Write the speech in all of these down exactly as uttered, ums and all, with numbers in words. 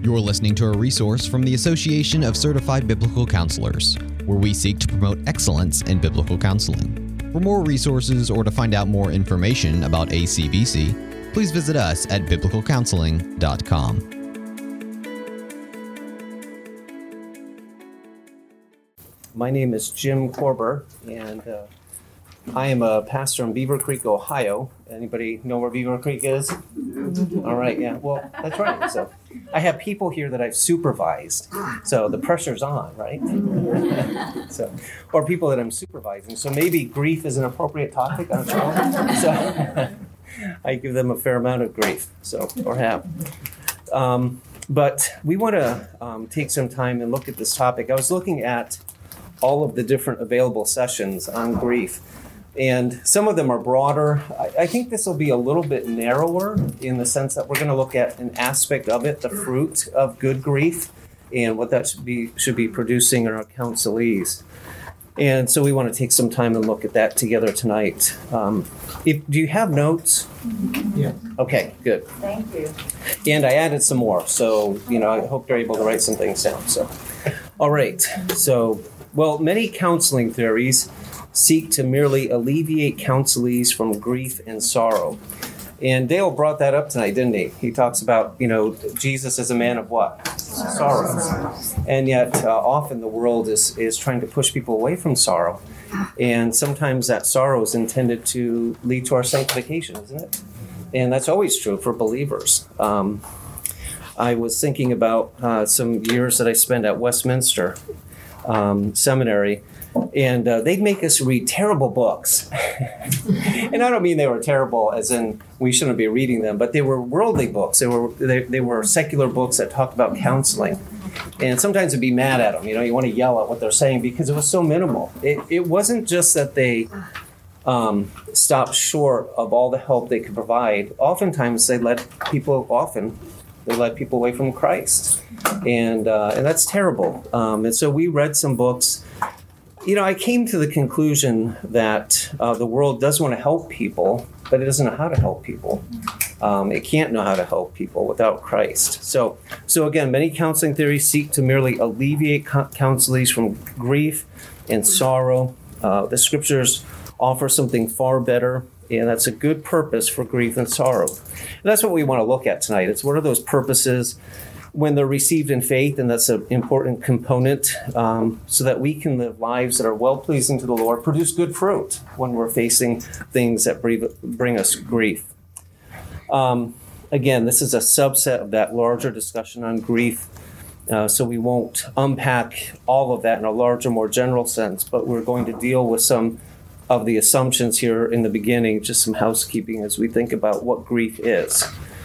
You're listening to a resource from the Association of Certified Biblical Counselors, where we seek to promote excellence in biblical counseling. For more resources or to find out more information about A C B C, please visit us at biblical counseling dot com. My name is Jim Korber, and uh, I am a pastor in Beaver Creek, Ohio. Anybody know where Beaver Creek is? All right, yeah, well, that's right. So I have people here that I've supervised, so the pressure's on, right? so, or people that I'm supervising. So maybe grief is an appropriate topic, I don't know. So I give them a fair amount of grief, so, or have. Um, but we want to um, take some time and look at this topic. I was looking at all of the different available sessions on grief. And some of them are broader. I, I think this will be a little bit narrower in the sense that we're going to look at an aspect of it, the fruit of good grief, and what that should be should be producing in our counselees. And so we want to take some time and look at that together tonight. Um, if, do you have notes? Yeah. Okay, good. Thank you. And I added some more, so you know I hope you're able to write some things down. So, all right. So, well, many counseling theories seek to merely alleviate counselees from grief and sorrow. And Dale brought that up tonight, didn't he? He talks about, you know, Jesus as a man of what? Sorrows. And yet uh, often the world is, is trying to push people away from sorrow. And sometimes that sorrow is intended to lead to our sanctification, isn't it? And that's always true for believers. Um, I was thinking about uh, some years that I spent at Westminster um, Seminary. And uh, they'd make us read terrible books. And I don't mean they were terrible as in we shouldn't be reading them, but they were worldly books. They were they, they were secular books that talked about counseling. And sometimes it'd be mad at them. You know, you want to yell at what they're saying because it was so minimal. It, it wasn't just that they um, stopped short of all the help they could provide. Oftentimes they led people, often, they led people away from Christ. And, uh, and that's terrible. Um, and so we read some books. You know, I came to the conclusion that uh, the world does want to help people, but it doesn't know how to help people. Um, it can't know how to help people without Christ. So, so again, many counseling theories seek to merely alleviate co- counselees from grief and sorrow. Uh, the scriptures offer something far better, and that's a good purpose for grief and sorrow. And that's what we want to look at tonight. It's what are those purposes when they're received in faith, and that's an important component, um, so that we can live lives that are well-pleasing to the Lord, produce good fruit when we're facing things that bring us grief. Um, again, this is a subset of that larger discussion on grief, uh, so we won't unpack all of that in a larger, more general sense, but we're going to deal with some of the assumptions here in the beginning, just some housekeeping as we think about what grief is.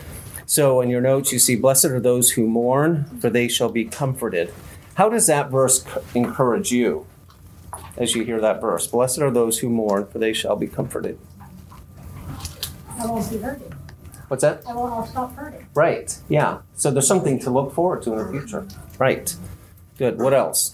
So in your notes, you see, blessed are those who mourn, for they shall be comforted. How does that verse encourage you as you hear that verse? Blessed are those who mourn, for they shall be comforted. I won't be hurting. What's that? I won't stop hurting. Right, yeah. So there's something to look forward to in the future. Right. Good. What else?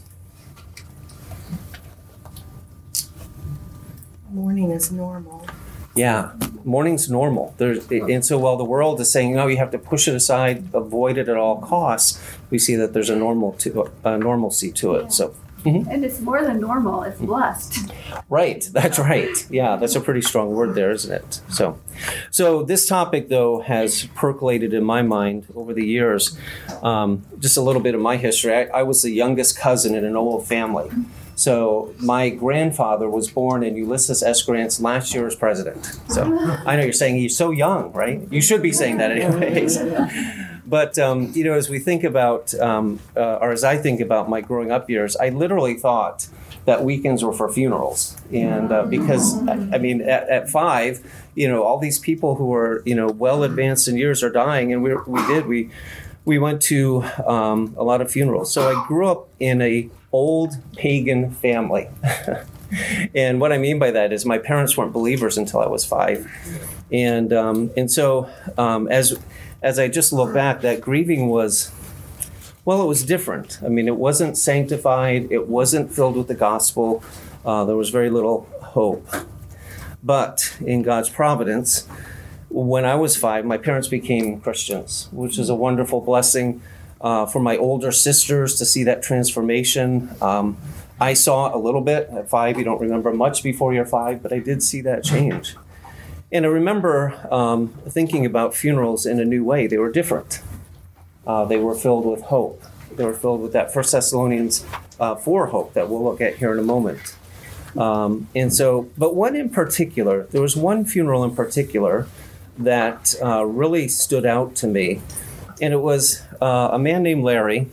Mourning is normal. Yeah, mourning's normal. There's, and so while the world is saying, no, you have to push it aside, avoid it at all costs, we see that there's a normal to a normalcy to it. So, mm-hmm. And it's more than normal, it's blessed. Right, that's right. Yeah, that's a pretty strong word there, isn't it? So, so this topic, though, has percolated in my mind over the years. Um, just a little bit of my history. I, I was the youngest cousin in an old family. So my grandfather was born in Ulysses S. Grant's last year as president. So I know you're saying he's so young, right? You should be saying that anyways. But, um, you know, as we think about, um, uh, or as I think about my growing up years, I literally thought that weekends were for funerals. And uh, because, I mean, at, at five, you know, all these people who are, you know, well advanced in years are dying. And we we did, we we went to um, a lot of funerals. So I grew up in a old pagan family. And what I mean by that is my parents weren't believers until I was five. And um, and so um, as as I just look back, that grieving was, well, it was different. I mean, it wasn't sanctified. It wasn't filled with the gospel. Uh, there was very little hope. But in God's providence, when I was five, my parents became Christians, which is a wonderful blessing. uh, for my older sisters to see that transformation. Um, I saw a little bit at five. You don't remember much before you're five, but I did see that change. And I remember um, thinking about funerals in a new way. They were different. Uh, they were filled with hope. They were filled with that First Thessalonians uh, four hope that we'll look at here in a moment. Um, and so, but one in particular, there was one funeral in particular that uh, really stood out to me. And it was uh, a man named Larry.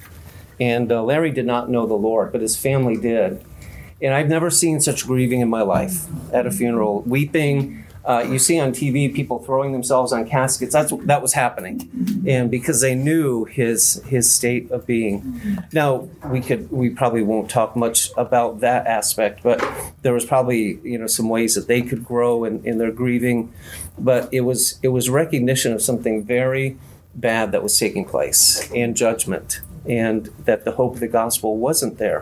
And uh, Larry did not know the Lord, but his family did. And I've never seen such grieving in my life at a funeral, weeping. Uh, you see on T V people throwing themselves on caskets. That's that was happening, and because they knew his his state of being. Now we could we probably won't talk much about that aspect, but there was probably you know some ways that they could grow in, in their grieving. But it was it was recognition of something very bad that was taking place, and judgment, and that the hope of the gospel wasn't there.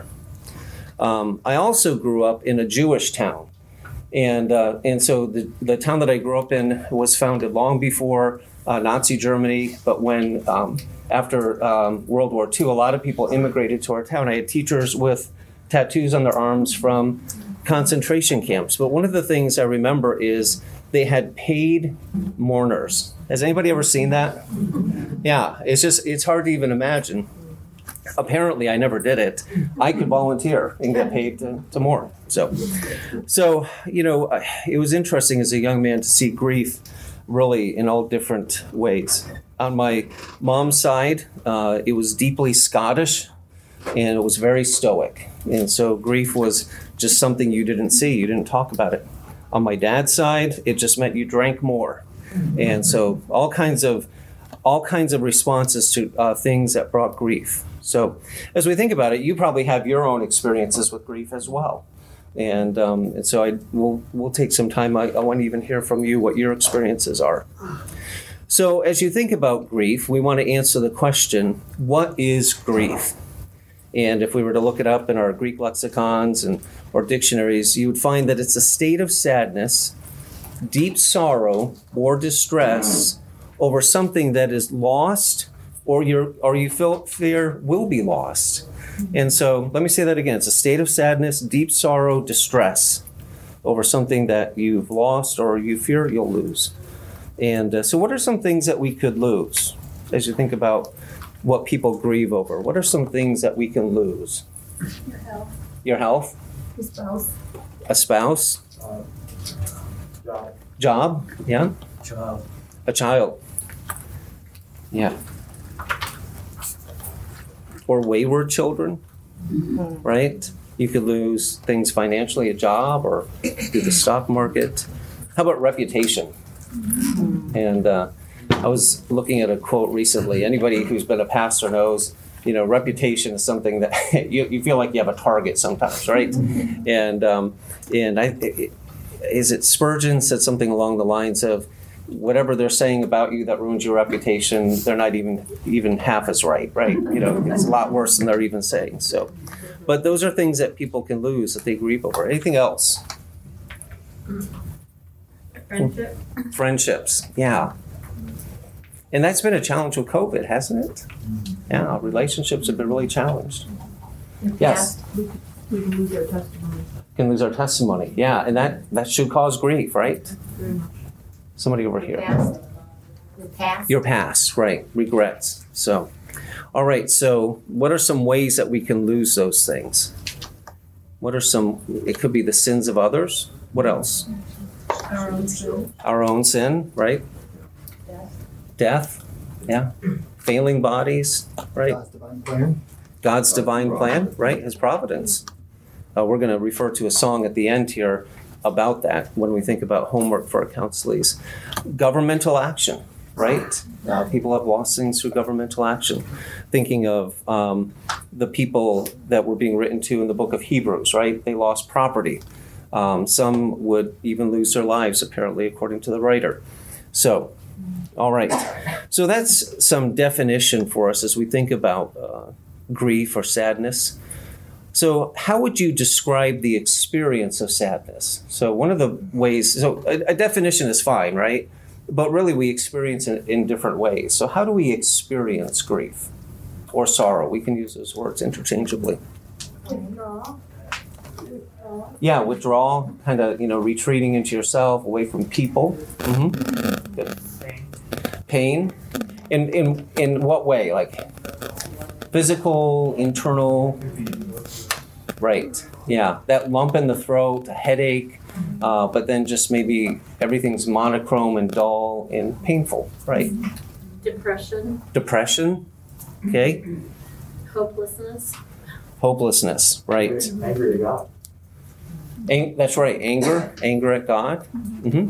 Um, I also grew up in a Jewish town. And uh, and so the, the town that I grew up in was founded long before uh, Nazi Germany, but when um, after um, World War Two, a lot of people immigrated to our town. I had teachers with tattoos on their arms from concentration camps. But one of the things I remember is they had paid mourners. Has anybody ever seen that? Yeah, it's just, it's hard to even imagine. Apparently, I never did it. I could volunteer and get paid to, to mourn. So, so you know, it was interesting as a young man to see grief really in all different ways. On my mom's side, uh, it was deeply Scottish, and it was very stoic. And so grief was just something you didn't see. You didn't talk about it. On my dad's side, it just meant you drank more. And so all kinds of all kinds of responses to uh, things that brought grief. So as we think about it, you probably have your own experiences with grief as well. And, um, and so I, we'll, we'll take some time. I, I want to even hear from you what your experiences are. So as you think about grief, we want to answer the question, what is grief? And if we were to look it up in our Greek lexicons and or dictionaries, you would find that it's a state of sadness, deep sorrow, or distress over something that is lost or you're, or you feel fear will be lost. And so let me say that again. It's a state of sadness, deep sorrow, distress over something that you've lost or you fear you'll lose. And uh, so what are some things that we could lose as you think about what people grieve over? What are some things that we can lose? Your health. Your health? Your spouse. A spouse? Uh, job. Job? Yeah? Child. A child. Yeah. Or wayward children, mm-hmm. right? You could lose things financially, a job, or through the stock market. How about reputation? Mm-hmm. And uh, I was looking at a quote recently. Anybody who's been a pastor knows, you know, reputation is something that you, you feel like you have a target sometimes, right? Mm-hmm. And um, and I, it, is it Spurgeon said something along the lines of, whatever they're saying about you that ruins your reputation, they're not even even half as right, right? You know, it's a lot worse than they're even saying. So, but those are things that people can lose that they grieve over. Anything else? Friendship. Friendships, yeah. And that's been a challenge with COVID, hasn't it? Yeah, relationships have been really challenged. Yes. We we can lose our testimony. Can lose our testimony, yeah, and that, that should cause grief, right? Very much. Somebody over here. Past. Your past. Your past, right, regrets. So, all right, so what are some ways that we can lose those things? What are some, it could be the sins of others. What else? Our own sin. Our own sin, right? Death. Death, yeah. Failing bodies, right? God's divine plan. God's divine plan, right? His providence. Uh, we're going to refer to a song at the end here about that when we think about homework for our counselees. Governmental action, right? Uh, people have lost things through governmental action. Thinking of um, the people that were being written to in the book of Hebrews, right? They lost property. Um, some would even lose their lives, apparently, according to the writer. So, all right. So that's some definition for us as we think about uh, grief or sadness. So how would you describe the experience of sadness? So one of the ways, so a, a definition is fine, right? But really we experience it in different ways. So how do we experience grief? or sorrow. We can use those words interchangeably. Withdraw. Withdraw. Yeah, withdrawal, kind of, you know, retreating into yourself, away from people. hmm Good. Pain. In in in what way? Like physical, internal. Right. Yeah, that lump in the throat, a headache, uh, but then just maybe everything's monochrome and dull and painful. Right. Depression, Depression. Okay. hopelessness, Hopelessness. Right. Angry to God. Ang- that's right. Anger. Anger at God. hmm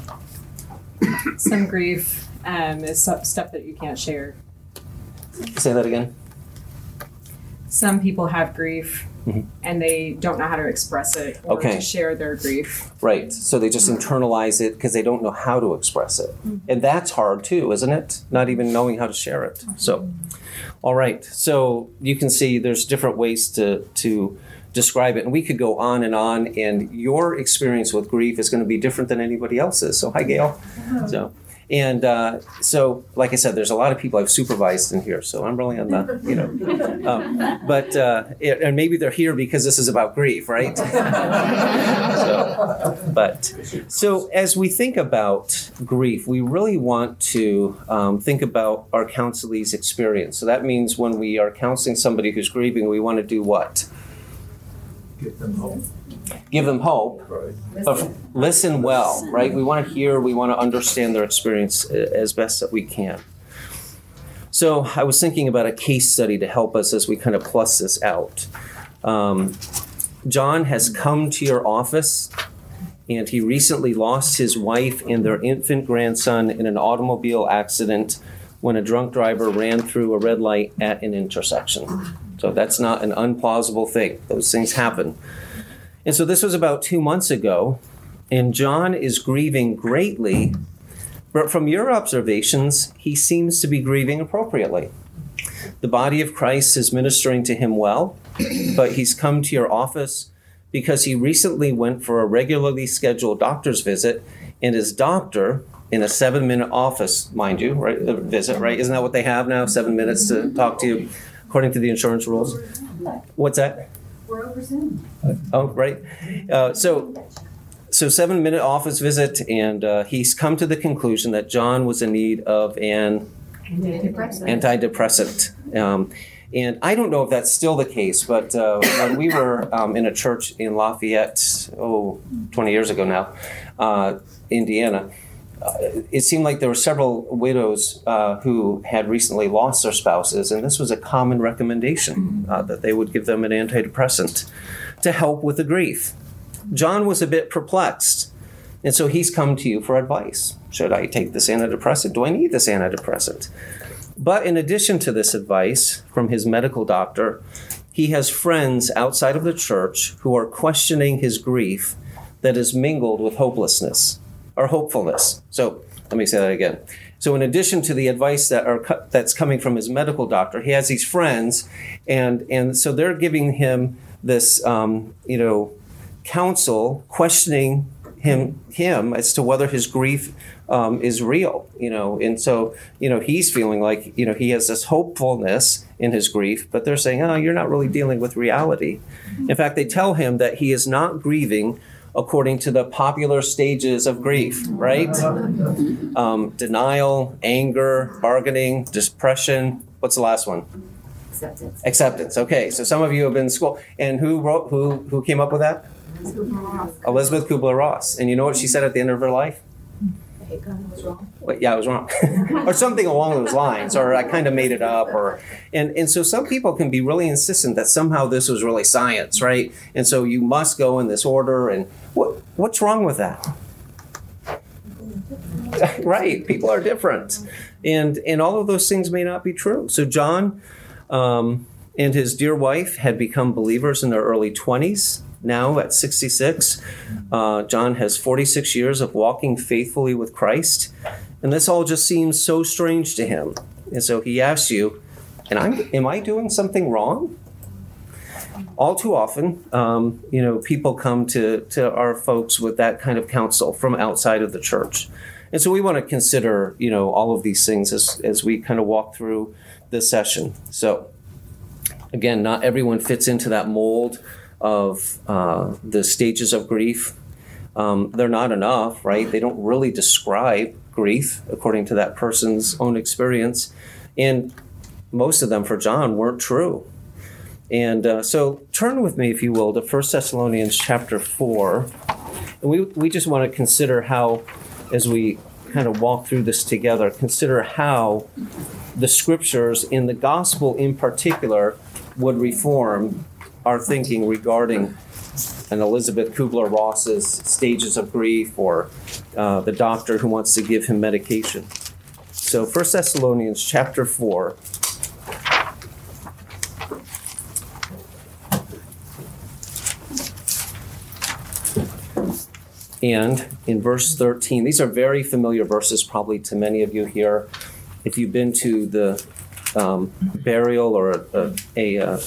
Some grief um, is stu- stuff that you can't share. Say that again. Some people have grief Mhm. and they don't know how to express it or Okay. to share their grief. Right. So they just internalize it because they don't know how to express it. And that's hard too, isn't it? Not even knowing how to share it. So, all right. So you can see there's different ways to, to describe it. And we could go on and on. And your experience with grief is going to be different than anybody else's. So, hi, Gail. So, and uh, so, like I said, there's a lot of people I've supervised in here. So I'm really on the, you know, um, but, uh, it, and maybe they're here because this is about grief, right? so, but, so as we think about grief, we really want to um, think about our counselee's experience. So that means when we are counseling somebody who's grieving, we want to do what? Give them hope. Give them hope. Right. But listen well, right? We want to hear, we want to understand their experience uh, as best that we can. So I was thinking about a case study to help us as we kind of plus this out. Um, John has come to your office, and he recently lost his wife and their infant grandson in an automobile accident when a drunk driver ran through a red light at an intersection. So that's not an unplausible thing. Those things happen. And so this was about two months ago, and John is grieving greatly, but from your observations, he seems to be grieving appropriately. The body of Christ is ministering to him well, but he's come to your office because he recently went for a regularly scheduled doctor's visit, and his doctor, in a seven-minute office, mind you, right, a visit, right? Isn't that what they have now? Seven minutes to talk to you, according to the insurance rules. What's that? We're over Zoom. Oh, right. Uh, so, so seven minute office visit, and uh, he's come to the conclusion that John was in need of an Antidepressant. antidepressant. Um, and I don't know if that's still the case, but uh, when we were um, in a church in Lafayette, oh, twenty years ago now, uh, Indiana, uh, it seemed like there were several widows uh, who had recently lost their spouses, and this was a common recommendation uh, that they would give them an antidepressant to help with the grief. John was a bit perplexed, and so he's come to you for advice. Should I take this antidepressant? Do I need this antidepressant? But in addition to this advice from his medical doctor, he has friends outside of the church who are questioning his grief that is mingled with hopelessness or hopefulness. So let me say that again. So in addition to the advice that are that's coming from his medical doctor, he has these friends, and and so they're giving him this um, you know counsel, questioning him him as to whether his grief um, is real. You know, and so you know he's feeling like you know he has this hopefulness in his grief, but they're saying, oh, you're not really dealing with reality. In fact, they tell him that he is not grieving according to the popular stages of grief, right? Um, denial, anger, bargaining, depression. What's the last one? Acceptance. Acceptance. Okay, so some of you have been in school. And who wrote? Who who came up with that? Elizabeth Kubler-Ross. And you know what she said at the end of her life? Hey, God, was wrong. Wait, yeah, I was wrong. Or something along those lines, or I kind of made it up, or and and so some people can be really insistent that somehow this was really science, right? And so you must go in this order, and what what's wrong with that? Right, people are different, and and all of those things may not be true. So John um, and his dear wife had become believers in their early twenties. Now at sixty-six, uh, John has forty-six years of walking faithfully with Christ, and this all just seems so strange to him. And so he asks you, "And I'm, am I doing something wrong?" All too often, um, you know, people come to to our folks with that kind of counsel from outside of the church, and so we want to consider, you know, all of these things as as we kind of walk through this session. So Again, not everyone fits into that mold of uh, the stages of grief. Um, they're not enough, right? They don't really describe grief according to that person's own experience. And most of them for John weren't true. And uh, so turn with me, if you will, to First Thessalonians chapter four. And we, we just want to consider how, as we kind of walk through this together, consider how the scriptures, in the gospel in particular, would reform our thinking regarding an Elizabeth Kubler-Ross's stages of grief, or uh, the doctor who wants to give him medication. So First Thessalonians chapter four. And in verse thirteen, these are very familiar verses probably to many of you here. If you've been to the um, burial or a, a, a,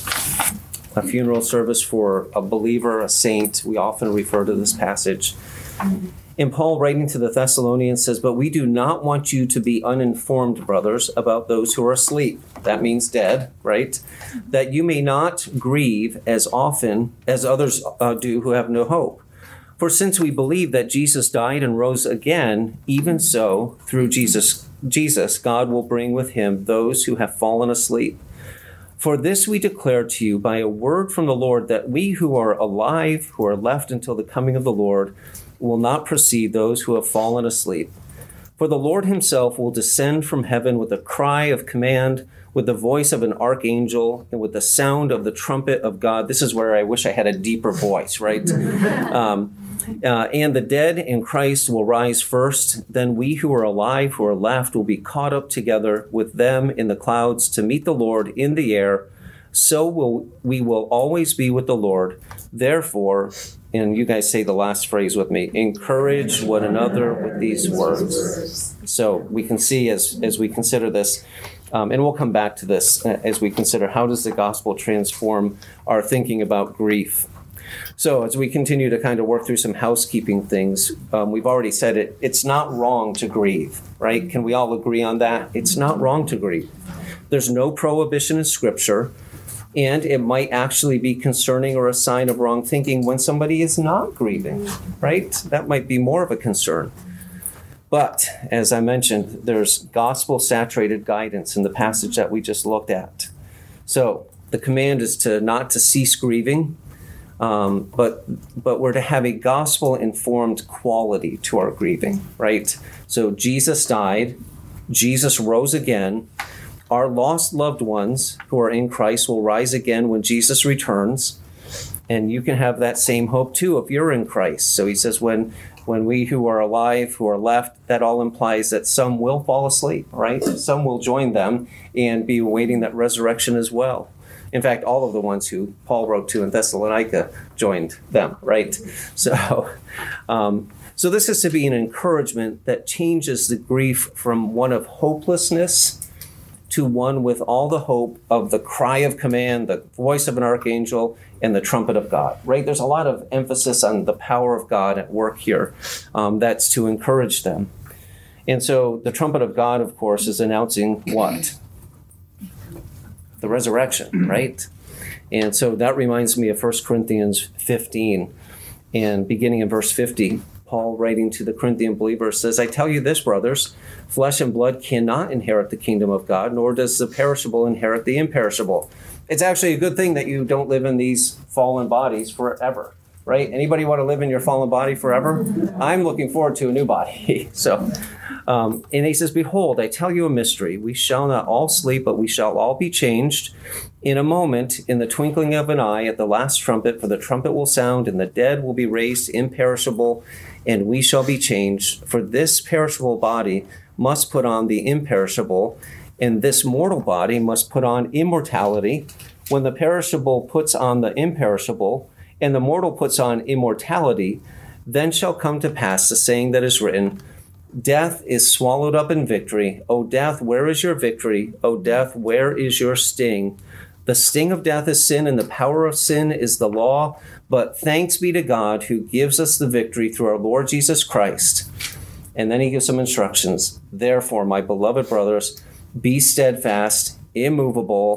a funeral service for a believer, a saint, we often refer to this passage. And Paul, writing to the Thessalonians, says, "But we do not want you to be uninformed, brothers, about those who are asleep." That means dead, right? "That you may not grieve as often as others uh, do who have no hope. For since we believe that Jesus died and rose again, even so, through Jesus, Jesus, God will bring with him those who have fallen asleep. For this we declare to you by a word from the Lord, that we who are alive, who are left until the coming of the Lord, will not precede those who have fallen asleep. For the Lord himself will descend from heaven with a cry of command, with the voice of an archangel, and with the sound of the trumpet of God." This is where I wish I had a deeper voice, right? um, uh, "and the dead in Christ will rise first. Then we who are alive, who are left, will be caught up together with them in the clouds to meet the Lord in the air. So will we will always be with the Lord. Therefore," and you guys say the last phrase with me, "encourage one another with these words." So we can see as, as we consider this, um, and we'll come back to this uh, as we consider how does the gospel transform our thinking about grief. So as we continue to kind of work through some housekeeping things, um, we've already said it, it's not wrong to grieve, right? Can we all agree on that? It's not wrong to grieve. There's no prohibition in Scripture. And it might actually be concerning or a sign of wrong thinking when somebody is not grieving, right? That might be more of a concern. But as I mentioned, there's gospel-saturated guidance in the passage that we just looked at. So the command is to not to cease grieving, um, but but we're to have a gospel-informed quality to our grieving, right? So Jesus died, Jesus rose again. Our lost loved ones who are in Christ will rise again when Jesus returns. And you can have that same hope too if you're in Christ. So he says when when we who are alive, who are left, that all implies that some will fall asleep, right? Some will join them and be awaiting that resurrection as well. In fact, all of the ones who Paul wrote to in Thessalonica joined them, right? So, um, so this is to be an encouragement that changes the grief from one of hopelessness to one with all the hope of the cry of command, the voice of an archangel, and the trumpet of God, right? There's a lot of emphasis on the power of God at work here. Um, that's to encourage them. And so the trumpet of God, of course, is announcing what? The resurrection, right? And so that reminds me of First Corinthians fifteen, and beginning in verse fifty, Paul, writing to the Corinthian believers, says, "I tell you this, brothers, flesh and blood cannot inherit the kingdom of God, nor does the perishable inherit the imperishable." It's actually a good thing that you don't live in these fallen bodies forever, right? Anybody want to live in your fallen body forever? I'm looking forward to a new body. So, um, and he says, "Behold, I tell you a mystery. We shall not all sleep, but we shall all be changed in a moment, in the twinkling of an eye, at the last trumpet. For the trumpet will sound, and the dead will be raised imperishable, and we shall be changed. For this perishable body must put on the imperishable, and this mortal body must put on immortality. When the perishable puts on the imperishable, and the mortal puts on immortality, then shall come to pass the saying that is written, Death is swallowed up in victory. O death, where is your victory? O death, where is your sting? The sting of death is sin, and the power of sin is the law. But thanks be to God who gives us the victory through our Lord Jesus Christ." And then he gives some instructions. "Therefore, my beloved brothers, be steadfast, immovable,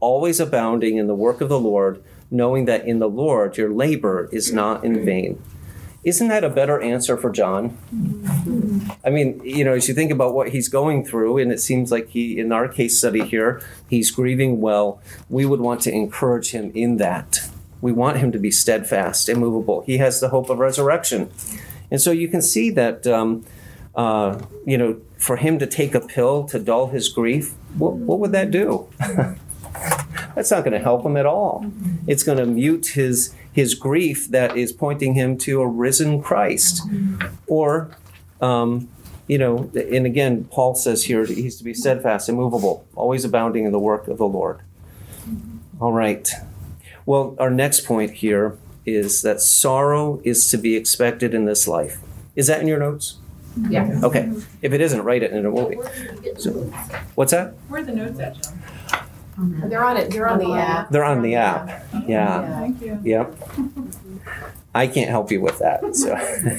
always abounding in the work of the Lord, knowing that in the Lord your labor is not in vain. Isn't that a better answer for John? I mean, you know, as you think about what he's going through, and it seems like he, in our case study here, he's grieving well, we would want to encourage him in that. We want him to be steadfast, immovable. He has the hope of resurrection. And so you can see that, um, uh, you know, for him to take a pill to dull his grief, what, what would that do? That's not going to help him at all. It's going to mute his his grief that is pointing him to a risen Christ. Or, um, you know, and again, Paul says here he's to be steadfast, immovable, always abounding in the work of the Lord. All right. Well, our next point here is that sorrow is to be expected in this life. Is that in your notes? Yeah. Okay. If it isn't, write it and it will be. So, what's that? Where are the notes at, John? They're on it, they're on the app. They're on the app. Yeah. Thank you. Yep. I can't help you with that. So.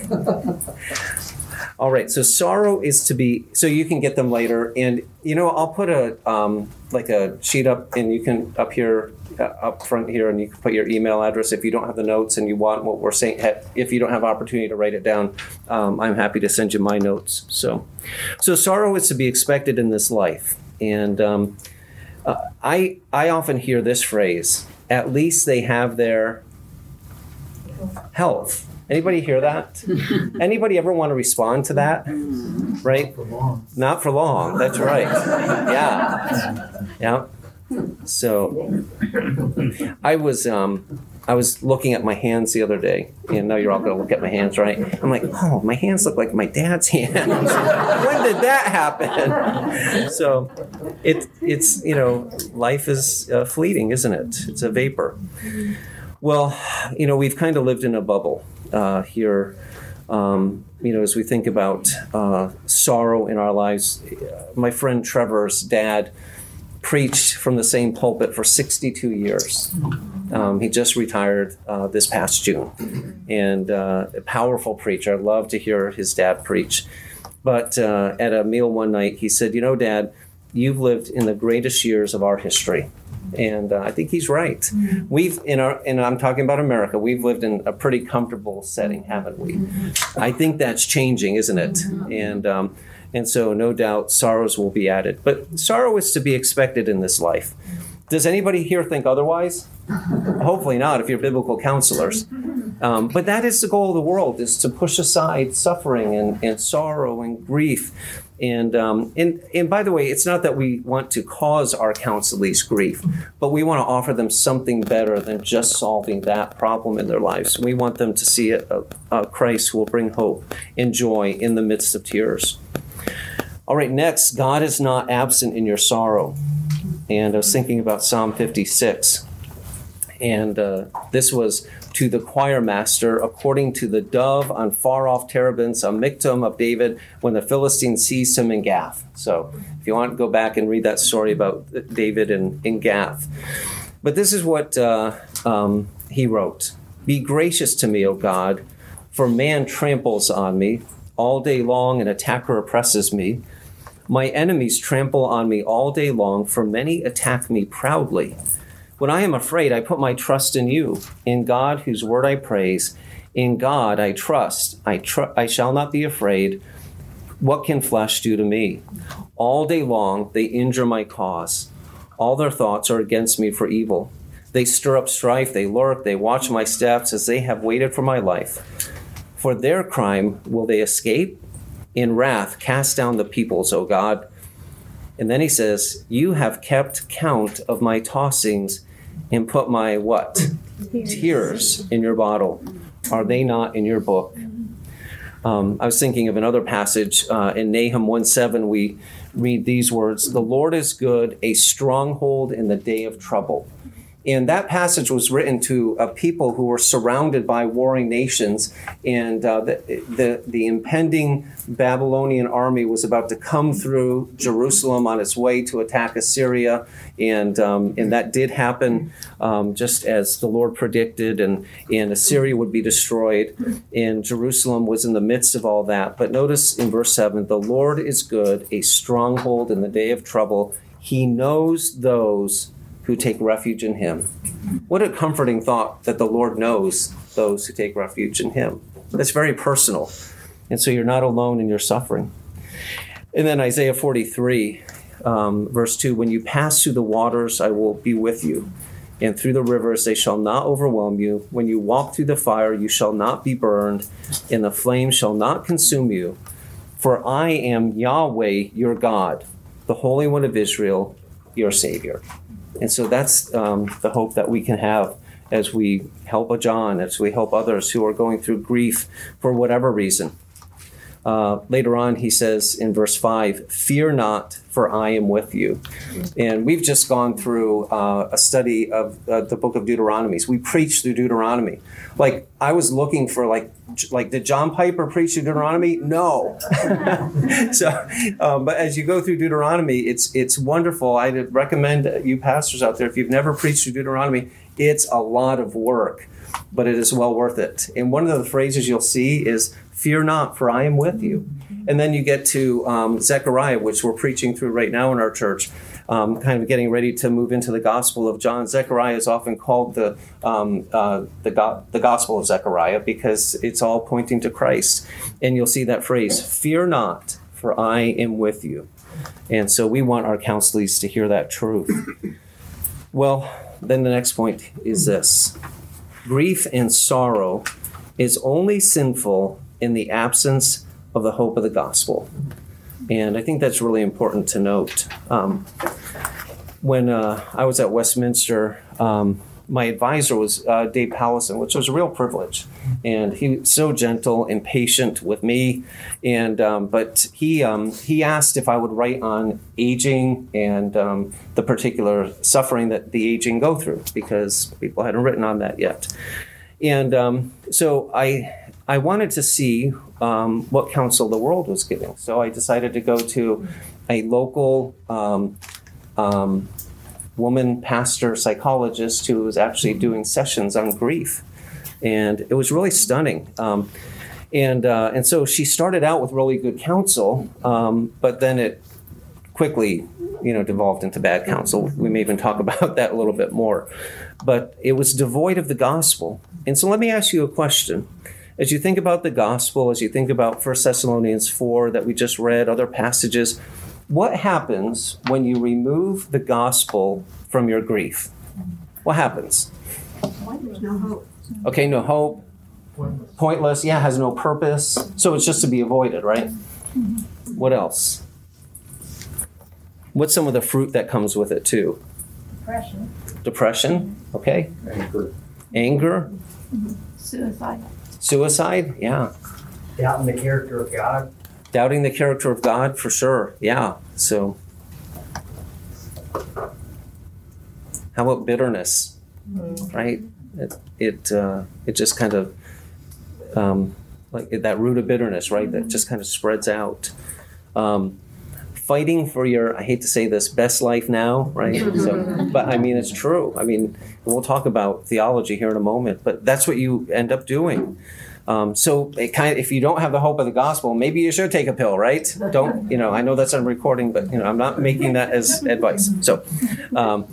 All right. So sorrow is to be. So you can get them later, and you know I'll put a um, like a sheet up, and you can up here, uh, up front here, and you can put your email address if you don't have the notes and you want what we're saying. If you don't have opportunity to write it down, um, I'm happy to send you my notes. So, so sorrow is to be expected in this life, and. Um, Uh, I I often hear this phrase, at least they have their health. Anybody hear that? Anybody ever want to respond to that? Right? For long. Not for long. That's right. Yeah. Yeah. So I was um I was looking at my hands the other day, and now you're all going to look at my hands, right? I'm like, oh, my hands look like my dad's hands. When did that happen? So it, it's, you know, life is uh, fleeting, isn't it? It's a vapor. Well, you know, we've kind of lived in a bubble uh, here, um, you know, as we think about uh, sorrow in our lives. My friend Trevor's dad preached from the same pulpit for sixty-two years. Um, he just retired uh, this past June, and uh, a powerful preacher. I love to hear his dad preach. But uh, at a meal one night, he said, "You know, Dad, you've lived in the greatest years of our history," and uh, I think he's right. Mm-hmm. We've in our, and I'm talking about America. We've lived in a pretty comfortable setting, haven't we? Mm-hmm. I think that's changing, isn't it? Mm-hmm. And um, and so, no doubt, sorrows will be added. But sorrow is to be expected in this life. Does anybody here think otherwise? Hopefully not, if you're biblical counselors. Um, but that is the goal of the world, is to push aside suffering and, and sorrow and grief. And, um, and and by the way, it's not that we want to cause our counselees grief, but we want to offer them something better than just solving that problem in their lives. We want them to see a, a, a Christ who will bring hope and joy in the midst of tears. All right, next, God is not absent in your sorrow. And I was thinking about Psalm fifty-six. And uh, this was to the choir master, according to the dove on far-off terebinths, a miktam of David, when the Philistines seized him in Gath. So if you want to go back and read that story about David in, in Gath. But this is what uh, um, he wrote. Be gracious to me, O God, for man tramples on me. All day long an attacker oppresses me. My enemies trample on me all day long, for many attack me proudly. When I am afraid, I put my trust in you, in God whose word I praise. In God I trust. I, tr- I shall not be afraid. What can flesh do to me? All day long they injure my cause. All their thoughts are against me for evil. They stir up strife, they lurk, they watch my steps as they have waited for my life. For their crime will they escape? In wrath cast down the peoples, O God. And then he says, you have kept count of my tossings and put my what? Tears, Tears in your bottle. Are they not in your book? Um, I was thinking of another passage uh, in Nahum one seven. We read these words, the Lord is good, a stronghold in the day of trouble. And that passage was written to a people who were surrounded by warring nations, and uh, the, the the impending Babylonian army was about to come through Jerusalem on its way to attack Assyria, and um, and that did happen um, just as the Lord predicted, and, and Assyria would be destroyed, and Jerusalem was in the midst of all that. But notice in verse seven, the Lord is good, a stronghold in the day of trouble. He knows those who take refuge in him. What a comforting thought that the Lord knows those who take refuge in him. That's very personal. And so you're not alone in your suffering. And then Isaiah forty-three, um, verse two, when you pass through the waters, I will be with you. And through the rivers, they shall not overwhelm you. When you walk through the fire, you shall not be burned, and the flame shall not consume you. For I am Yahweh, your God, the Holy One of Israel, your Savior. And so that's um, the hope that we can have as we help a John, as we help others who are going through grief for whatever reason. Uh, later on, he says in verse five, fear not, for I am with you. And we've just gone through uh, a study of uh, the book of Deuteronomy. We preached through Deuteronomy. Like, I was looking for, like, like did John Piper preach through Deuteronomy? No. so, um, but as you go through Deuteronomy, it's it's wonderful. I recommend you pastors out there, if you've never preached through Deuteronomy, it's a lot of work, but it is well worth it. And one of the phrases you'll see is, fear not, for I am with you. And then you get to um, Zechariah, which we're preaching through right now in our church, um, kind of getting ready to move into the Gospel of John. Zechariah is often called the um, uh, the, go- the Gospel of Zechariah because it's all pointing to Christ. And you'll see that phrase, fear not, for I am with you. And so we want our counselees to hear that truth. Well, then the next point is this. Grief and sorrow is only sinful in the absence of the hope of the gospel. And I think that's really important to note. Um, when uh, I was at Westminster, um, my advisor was uh, Dave Pallison, which was a real privilege. And he was so gentle and patient with me. And um, but he um, he asked if I would write on aging and um, the particular suffering that the aging go through, because people hadn't written on that yet. And um, so I I wanted to see um, what counsel the world was giving. So I decided to go to a local um, um, woman pastor psychologist who was actually doing sessions on grief. And it was really stunning. Um, and uh, and so she started out with really good counsel, um, but then it quickly, you know, devolved into bad counsel. We may even talk about that a little bit more. But it was devoid of the gospel. And so let me ask you a question. As you think about the gospel, as you think about First Thessalonians four that we just read, other passages, what happens when you remove the gospel from your grief? What happens? There's no hope. Okay, no hope. Pointless. Pointless, yeah, has no purpose. So it's just to be avoided, right? What else? What's some of the fruit that comes with it too? Depression. Depression, okay. Anger. Anger, Suicide. suicide, yeah. Doubting the character of God. Doubting the character of God, for sure, yeah. So, how about bitterness, right? It it uh, it just kind of um, like that root of bitterness, right? That just kind of spreads out. Um, fighting for your, I hate to say this, best life now, right? So, but I mean, it's true. I mean, we'll talk about theology here in a moment, but that's what you end up doing. Um, so it kind of, if you don't have the hope of the gospel, maybe you should take a pill, right? Don't, you know, I know that's on recording, but, you know, I'm not making that as advice. So, um,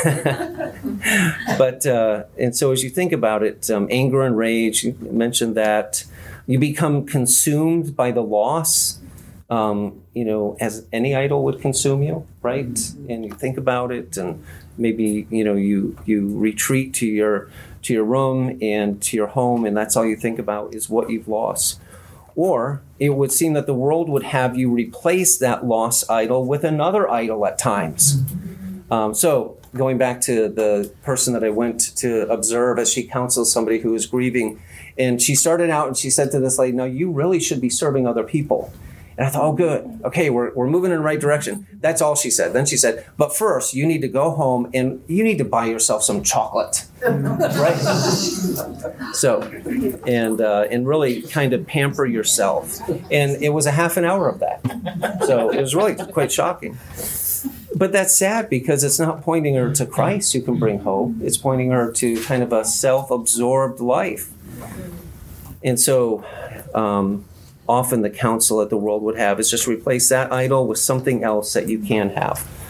but, uh, and so as you think about it, um, anger and rage, you mentioned that you become consumed by the loss, um, you know, as any idol would consume you, right? And you think about it, and maybe, you know, you, you retreat to your, to your room and to your home, and that's all you think about is what you've lost. Or it would seem that the world would have you replace that lost idol with another idol at times. Um, so going back to the person that I went to observe as she counsels somebody who is grieving, and she started out and she said to this lady, no, you really should be serving other people. And I thought, oh, good. Okay, we're we're moving in the right direction. That's all she said. Then she said, but first, you need to go home and you need to buy yourself some chocolate. Right? So, and uh, and really kind of pamper yourself. And it was a half an hour of that. So it was really quite shocking. But that's sad because it's not pointing her to Christ who can bring hope. It's pointing her to kind of a self-absorbed life. And so, um, often the counsel that the world would have is just replace that idol with something else that you can have.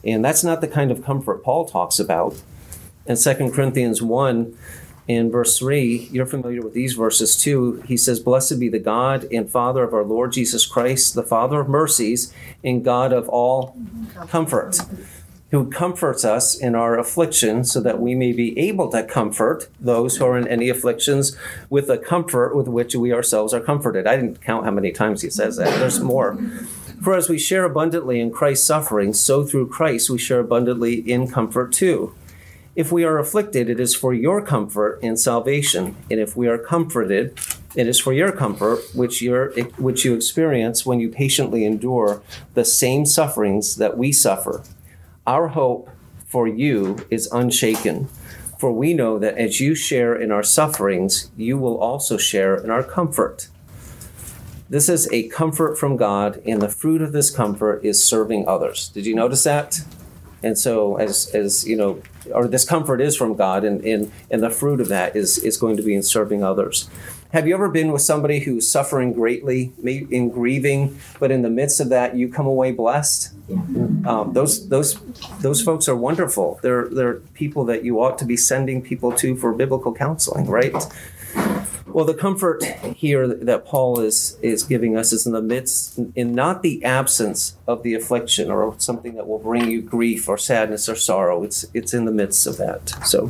And that's not the kind of comfort Paul talks about. In Second Corinthians one, in verse three, you're familiar with these verses too. He says, "Blessed be the God and Father of our Lord Jesus Christ, the Father of mercies and God of all comfort, who comforts us in our affliction, so that we may be able to comfort those who are in any afflictions with the comfort with which we ourselves are comforted." I didn't count how many times he says that. There's more. "For as we share abundantly in Christ's suffering, so through Christ we share abundantly in comfort too. If we are afflicted, it is for your comfort and salvation. And if we are comforted, it is for your comfort, which, you're, which you experience when you patiently endure the same sufferings that we suffer. Our hope for you is unshaken, for we know that as you share in our sufferings, you will also share in our comfort. This is a comfort from God, and the fruit of this comfort is serving others." Did you notice that? And so as, as you know, or this comfort is from God, and, and, and the fruit of that is, is going to be in serving others. Have you ever been with somebody who's suffering greatly, maybe in grieving, but in the midst of that, you come away blessed? Yeah. Um, those those those folks are wonderful. They're they're people that you ought to be sending people to for biblical counseling, right? Well, the comfort here that Paul is is giving us is in the midst, in not the absence of the affliction or something that will bring you grief or sadness or sorrow. It's it's in the midst of that. So,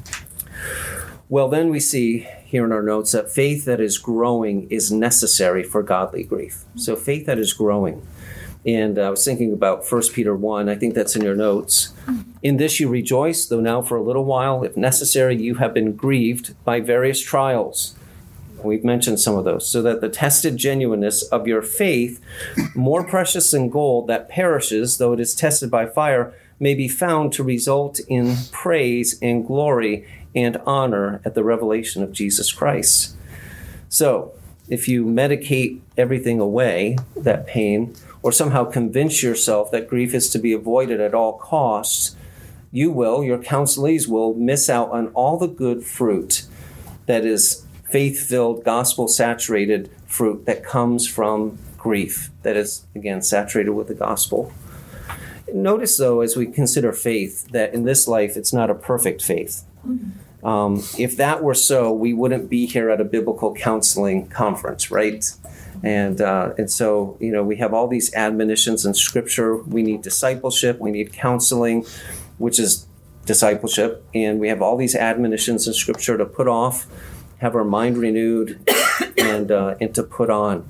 well, then we see here in our notes that faith that is growing is necessary for godly grief. So faith that is growing. And I was thinking about First Peter one. I think that's in your notes. "In this you rejoice, though now for a little while, if necessary, you have been grieved by various trials." We've mentioned some of those. "So that the tested genuineness of your faith, more precious than gold that perishes, though it is tested by fire, may be found to result in praise and glory and honor at the revelation of Jesus Christ." So, if you medicate everything away, that pain, or somehow convince yourself that grief is to be avoided at all costs, you will, your counselees will, miss out on all the good fruit that is faith-filled, gospel-saturated fruit that comes from grief, that is, again, saturated with the gospel. Notice, though, as we consider faith, that in this life, it's not a perfect faith. Um, if that were so, we wouldn't be here at a biblical counseling conference, right? And uh, and so, you know, we have all these admonitions in Scripture. We need discipleship. We need counseling, which is discipleship. And we have all these admonitions in Scripture to put off, have our mind renewed, and uh, and to put on.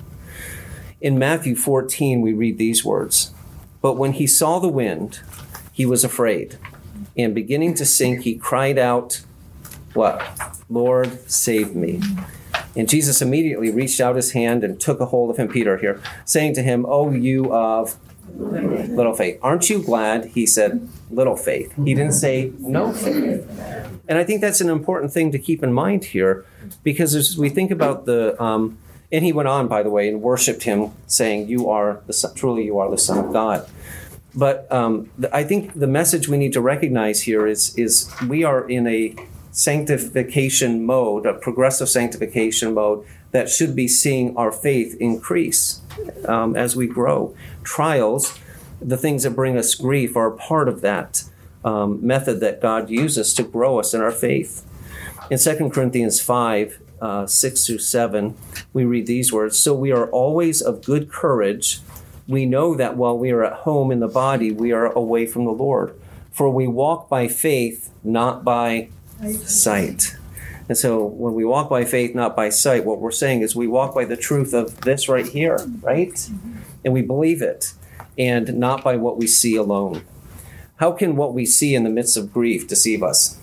In Matthew fourteen, we read these words: "But when he saw the wind, he was afraid, and beginning to sink, he cried out," what? "Lord, save me." And Jesus immediately reached out his hand and took a hold of him, Peter here, saying to him, "Oh, you of little faith. Aren't you glad?" He said, "Little faith." He didn't say no faith. And I think that's an important thing to keep in mind here, because as we think about the, um, and he went on, by the way, and worshiped him, saying, "You are the son, truly you are the Son of God." But um, the, I think the message we need to recognize here is, is we are in a sanctification mode, a progressive sanctification mode that should be seeing our faith increase um, as we grow. Trials, the things that bring us grief, are a part of that um, method that God uses to grow us in our faith. In Second Corinthians five, uh, six through seven, we read these words: "So we are always of good courage. We know that while we are at home in the body, we are away from the Lord. For we walk by faith, not by sight." And so when we walk by faith, not by sight, what we're saying is we walk by the truth of this right here, right? Mm-hmm. And we believe it, and not by what we see alone. How can what we see in the midst of grief deceive us?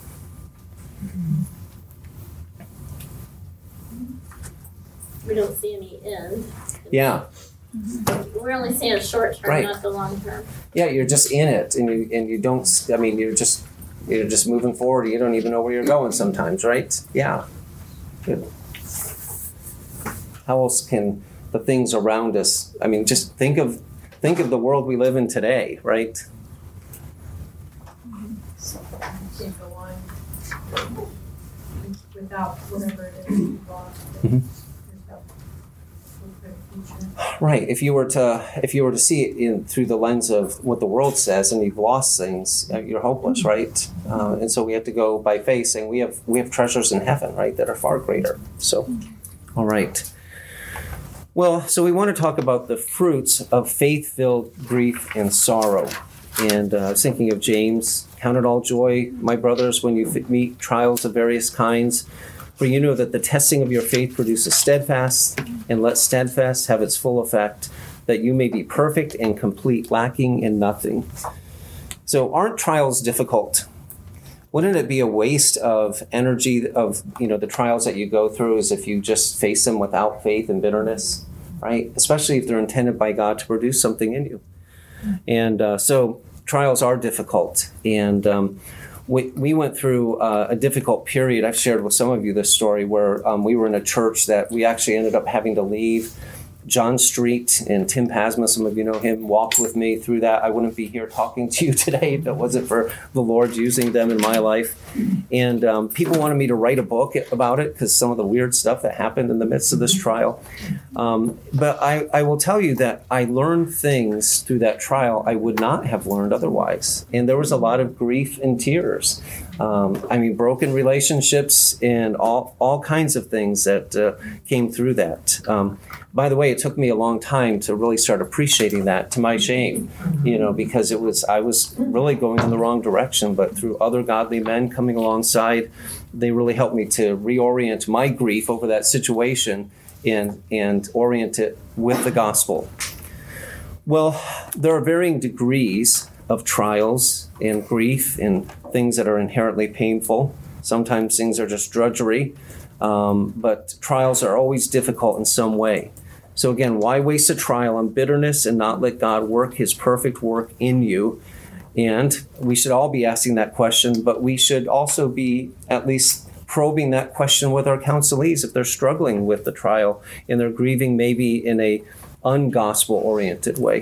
We don't see any end. Yeah. We're only seeing a short term, Right. not the long term. Yeah, you're just in it, and you and you don't, I mean, you're just you're just moving forward. You don't even know where you're going sometimes, right? Yeah. Good. How else can the things around us, I mean, just think of think of the world we live in today, right? Can't go on without whatever it is you've lost. Mhm. Yourself. Right. If you were to if you were to see it in through the lens of what the world says, and you've lost things, uh, you're hopeless, right? Uh, and so we have to go by faith, saying we have we have treasures in heaven, right, that are far greater. So, all right. Well, so we want to talk about the fruits of faith-filled grief and sorrow. And uh, I was thinking of James, count it all joy, my brothers, when you f- meet trials of various kinds. For you know that the testing of your faith produces steadfast, and let steadfast have its full effect, that you may be perfect and complete, lacking in nothing. So aren't trials difficult? Wouldn't it be a waste of energy of, you know, the trials that you go through as if you just face them without faith and bitterness, right? Especially if they're intended by God to produce something in you. And uh, so trials are difficult. And um, we, we went through uh, a difficult period. I've shared with some of you this story where um, we were in a church that we actually ended up having to leave. John Street and Tim Pasma, some of you know him, walked with me through that. I wouldn't be here talking to you today if it wasn't for the Lord using them in my life. And um, people wanted me to write a book about it because some of the weird stuff that happened in the midst of this trial. Um, but I, I will tell you that I learned things through that trial I would not have learned otherwise. And there was a lot of grief and tears. Um, I mean, broken relationships and all all kinds of things that uh, came through that. Um, by the way, it took me a long time to really start appreciating that, to my shame, you know, because it was I was really going in the wrong direction. But through other godly men coming alongside, they really helped me to reorient my grief over that situation and and orient it with the gospel. Well, there are varying degrees of trials and grief and things that are inherently painful. Sometimes things are just drudgery, um, but trials are always difficult in some way. So again, why waste a trial on bitterness and not let God work his perfect work in you? And we should all be asking that question, but we should also be at least probing that question with our counselees if they're struggling with the trial and they're grieving maybe in a ungospel-oriented way.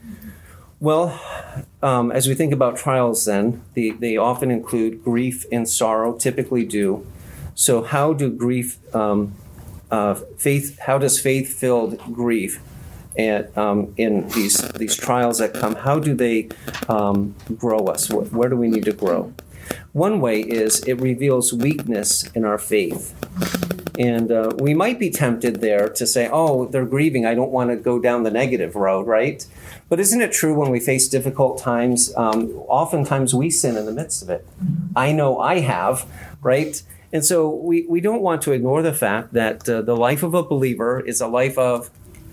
Well, um, as we think about trials then, they, they often include grief and sorrow, typically do. So how do grief, um, uh, faith, how does faith-filled grief and um, in these these trials that come, how do they um, grow us? Where, where do we need to grow? One way is it reveals weakness in our faith. And uh, we might be tempted there to say, oh, they're grieving. I don't want to go down the negative road, right? But isn't it true when we face difficult times, um, oftentimes we sin in the midst of it? I know I have, right? And so we, we don't want to ignore the fact that uh, the life of a believer is a life of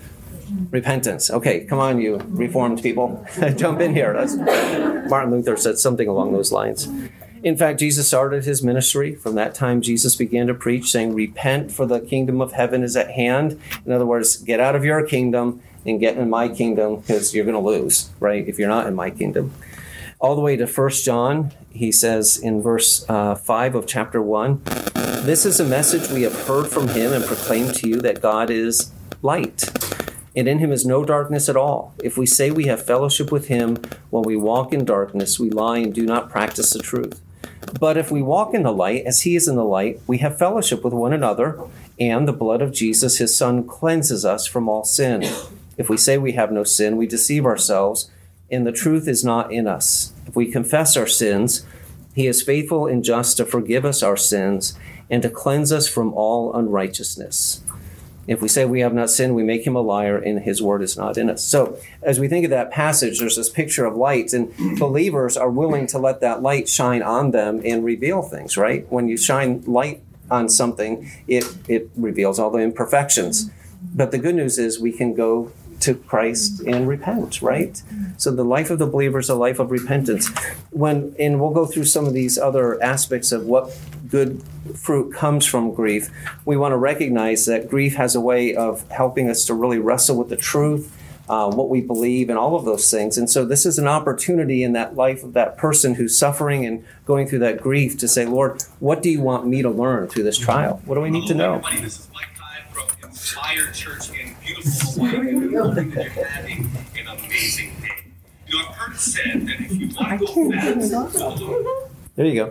repentance. Okay, come on, you Reformed people. Jump in here. That's, Martin Luther said something along those lines. In fact, Jesus started his ministry. From that time, Jesus began to preach, saying, repent, for the kingdom of heaven is at hand. In other words, get out of your kingdom and get in my kingdom, because you're going to lose, right, if you're not in my kingdom. All the way to First John, he says in verse uh, five of chapter one, this is a message we have heard from him and proclaimed to you, that God is light, and in him is no darkness at all. If we say we have fellowship with him while we walk in darkness, we lie and do not practice the truth. But if we walk in the light, as he is in the light, we have fellowship with one another, and the blood of Jesus, his son, cleanses us from all sin. If we say we have no sin, we deceive ourselves, and the truth is not in us. If we confess our sins, he is faithful and just to forgive us our sins and to cleanse us from all unrighteousness. If we say we have not sinned, we make him a liar, and his word is not in us. So as we think of that passage, there's this picture of light, and believers are willing to let that light shine on them and reveal things, right? When you shine light on something, it, it reveals all the imperfections. But the good news is we can go to Christ and repent, right? So the life of the believer is a life of repentance. When, and we'll go through some of these other aspects of what good fruit comes from grief. We want to recognize that grief has a way of helping us to really wrestle with the truth, uh, what we believe, and all of those things. And so this is an opportunity in that life of that person who's suffering and going through that grief to say, Lord, what do you want me to learn through this trial? What do I need to know? Everybody, this is Mike Hyde from Inspired Church in beautiful Hawaii. And we're hoping that you're having an amazing day. You know, I've heard it said that if you want to go fast, go alone. There you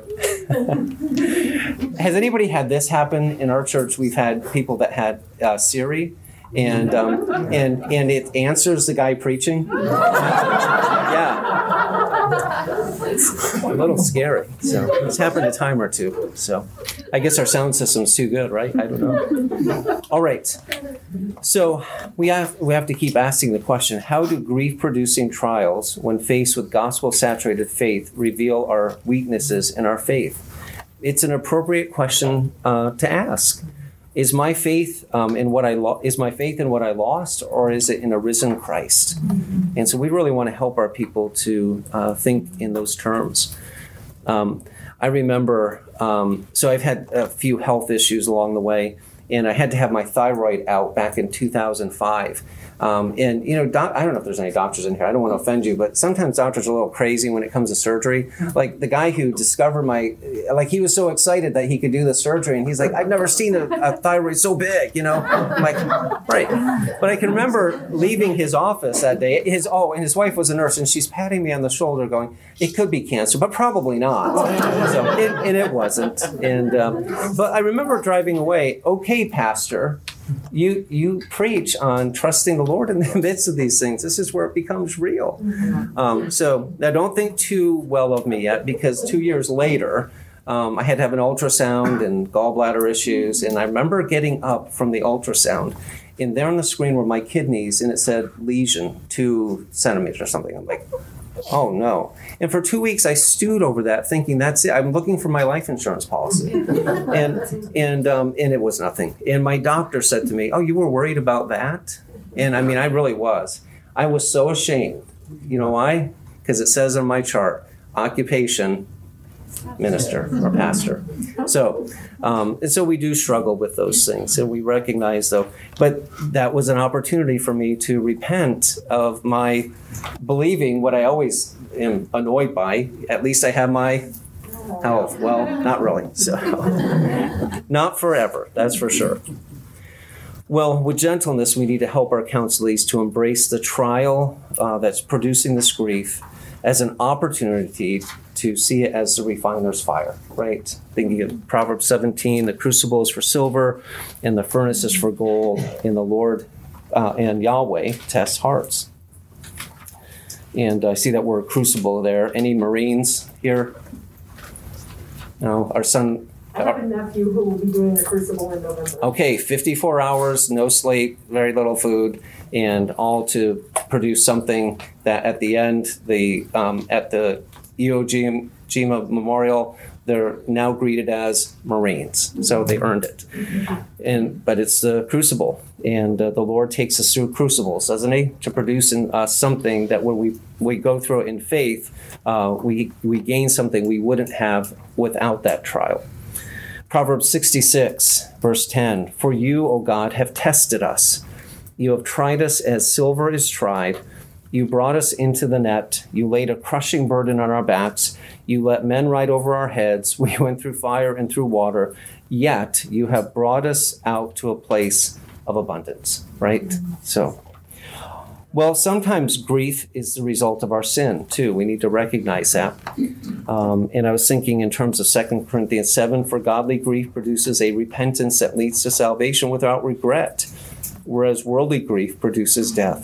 go. Has anybody had this happen in our church? We've had people that had uh, Siri, and um, and and it answers the guy preaching. Yeah, it's a little scary. So it's happened a time or two. So I guess our sound system's too good, right? I don't know. All right. So we have we have to keep asking the question: how do grief-producing trials, when faced with gospel-saturated faith, reveal our weaknesses in our faith? It's an appropriate question uh, to ask. Is my faith um, in what I lo- is my faith in what I lost, or is it in a risen Christ? And so we really want to help our people to uh, think in those terms. Um, I remember, um, so I've had a few health issues along the way, and I had to have my thyroid out back in two thousand five. Um, and, you know, doc- I don't know if there's any doctors in here. I don't want to offend you, but sometimes doctors are a little crazy when it comes to surgery. Like the guy who discovered my, like he was so excited that he could do the surgery. And he's like, I've never seen a, a thyroid so big, you know? I'm like, right. But I can remember leaving his office that day. His Oh, and his wife was a nurse, and she's patting me on the shoulder going, it could be cancer, but probably not. So it, and it wasn't. And um, But I remember driving away, okay, Pastor, You you preach on trusting the Lord in the midst of these things. This is where it becomes real. Um, so now don't think too well of me yet, because two years later, um, I had to have an ultrasound and gallbladder issues. And I remember getting up from the ultrasound, and there on the screen were my kidneys, and it said lesion, two centimeters or something. I'm like, oh no. And for two weeks I stewed over that, thinking that's it. I'm looking for my life insurance policy. And and um, and it was nothing. And my doctor said to me, oh, you were worried about that? And I mean, I really was. I was so ashamed. You know why? Because it says on my chart, occupation, minister or pastor. So, um, and so we do struggle with those things, and we recognize though. But that was an opportunity for me to repent of my believing what I always am annoyed by. At least I have my health. Well, not really. So, not forever. That's for sure. Well, with gentleness, we need to help our counselees to embrace the trial uh, that's producing this grief as an opportunity to see it as the refiner's fire, right? Thinking of Proverbs seventeen, the crucible is for silver and the furnace is for gold, and the Lord uh, and Yahweh tests hearts. And I see that word crucible there. Any Marines here? No, our son. I have a nephew who will be doing the crucible in November. Okay, fifty-four hours, no sleep, very little food, and all to produce something that at the end, the um, at the Iwo Jima Memorial, they're now greeted as Marines. So they earned it. And but it's the crucible, and uh, the Lord takes us through crucibles, doesn't He, to produce in us something that when we we go through it in faith, uh, we we gain something we wouldn't have without that trial. Proverbs sixty-six, verse ten, for you, O God, have tested us. You have tried us as silver is tried. You brought us into the net. You laid a crushing burden on our backs. You let men ride over our heads. We went through fire and through water. Yet you have brought us out to a place of abundance, right? Mm-hmm. So, well, sometimes grief is the result of our sin, too. We need to recognize that. Um, and I was thinking in terms of Second Corinthians seven, for godly grief produces a repentance that leads to salvation without regret, whereas worldly grief produces death.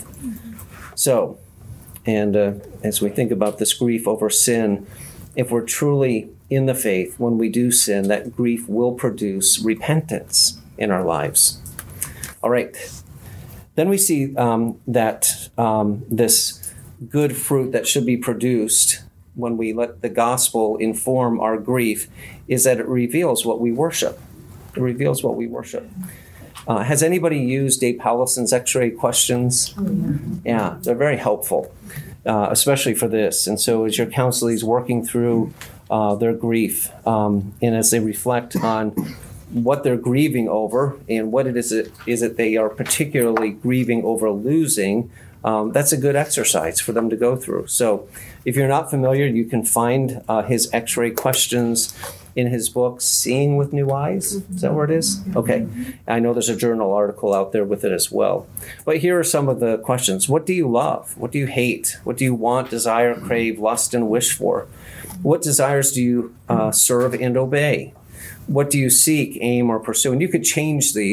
So, and uh, as we think about this grief over sin, if we're truly in the faith, when we do sin, that grief will produce repentance in our lives. All right. Then we see um, that um, this good fruit that should be produced when we let the gospel inform our grief is that it reveals what we worship. It reveals what we worship. Uh, has anybody used Dave Powlison's X-ray questions? Oh, yeah. yeah, they're very helpful, uh, especially for this. And so as your counselees working through uh, their grief, um, and as they reflect on what they're grieving over and what it is it is it they are particularly grieving over losing, um, that's a good exercise for them to go through. So if you're not familiar, you can find uh, his X-ray questions in his book, Seeing with New Eyes. Is that where it is? Okay. I know there's a journal article out there with it as well. But here are some of the questions. What do you love? What do you hate? What do you want, desire, crave, lust, and wish for? What desires do you uh, serve and obey? What do you seek, aim, or pursue? And you could change these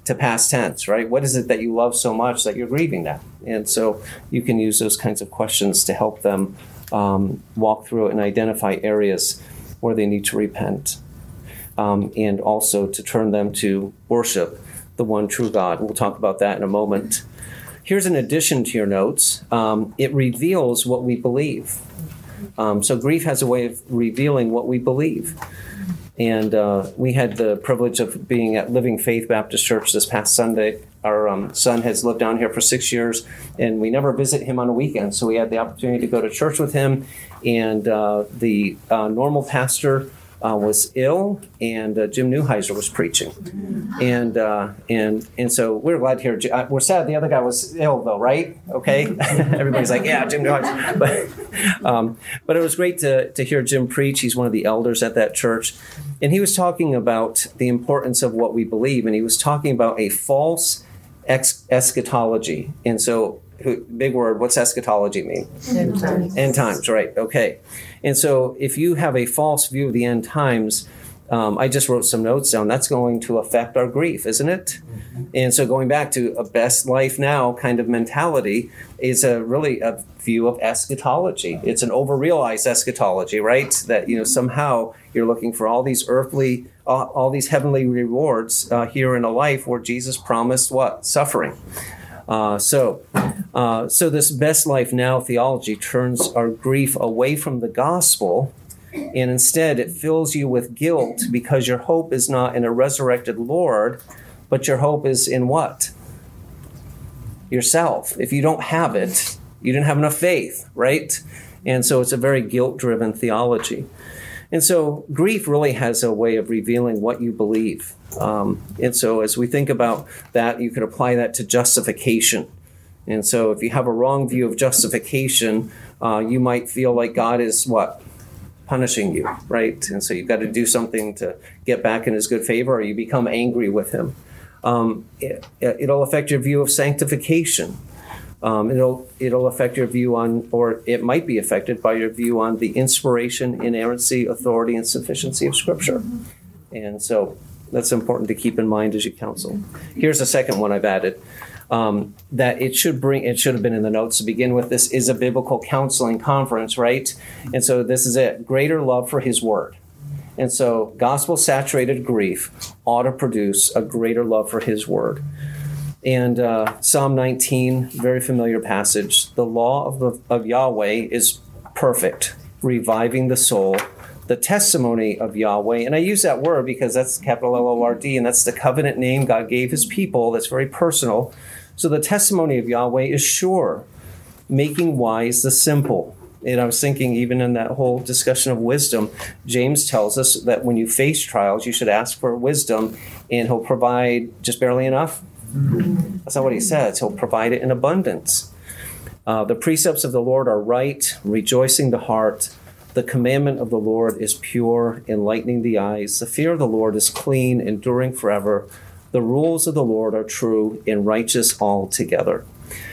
to past tense, right? What is it that you love so much that you're grieving that? And so you can use those kinds of questions to help them um, walk through it and identify areas where they need to repent, um, and also to turn them to worship the one true God. We'll talk about that in a moment. Here's an addition to your notes. Um, it reveals what we believe. Um, so grief has a way of revealing what we believe. And uh, we had the privilege of being at Living Faith Baptist Church this past Sunday. Our um, son has lived down here for six years, and we never visit him on a weekend. So we had the opportunity to go to church with him. And uh, the uh, normal pastor uh, was ill, and uh, Jim Neuheiser was preaching. And uh, and and so we're glad to hear. We're sad the other guy was ill, though, right? Okay, everybody's like, yeah, Jim Neuheiser. But um, but it was great to to hear Jim preach. He's one of the elders at that church, and he was talking about the importance of what we believe, and he was talking about a false ex- eschatology. And so, big word. What's eschatology mean? End times. End times, right? Okay. And so, if you have a false view of the end times, um, I just wrote some notes down. That's going to affect our grief, isn't it? And so, going back to a best life now kind of mentality is a really a view of eschatology. It's an overrealized eschatology, right? That you know somehow you're looking for all these earthly, all, all these heavenly rewards uh, here in a life where Jesus promised what? Suffering. Uh, so, uh, so this best life now theology turns our grief away from the gospel, and instead it fills you with guilt because your hope is not in a resurrected Lord, but your hope is in what? Yourself. If you don't have it, you didn't have enough faith, right? And so it's a very guilt-driven theology. And so grief really has a way of revealing what you believe. Um, and so as we think about that, you could apply that to justification. And so if you have a wrong view of justification, uh, you might feel like God is what? Punishing you, right? And so you've got to do something to get back in his good favor, or you become angry with him. Um, it, it'll affect your view of sanctification. Um, it'll it'll affect your view on, or it might be affected by your view on the inspiration, inerrancy, authority, and sufficiency of Scripture. And so that's important to keep in mind as you counsel. Here's a second one I've added. Um, that it should bring, it should have been in the notes to begin with. This is a biblical counseling conference, right? And so this is it. Greater love for his word. And so gospel-saturated grief ought to produce a greater love for his word. And uh, Psalm nineteen, very familiar passage. The law of, the, of Yahweh is perfect, reviving the soul. The testimony of Yahweh, and I use that word because that's capital L O R D, and that's the covenant name God gave his people. That's very personal. So the testimony of Yahweh is sure, making wise the simple. And I was thinking, even in that whole discussion of wisdom, James tells us that when you face trials, you should ask for wisdom, and he'll provide just barely enough. That's not what he says. He'll provide it in abundance. Uh, the precepts of the Lord are right, rejoicing the heart. The commandment of the Lord is pure, enlightening the eyes. The fear of the Lord is clean, enduring forever. The rules of the Lord are true and righteous altogether.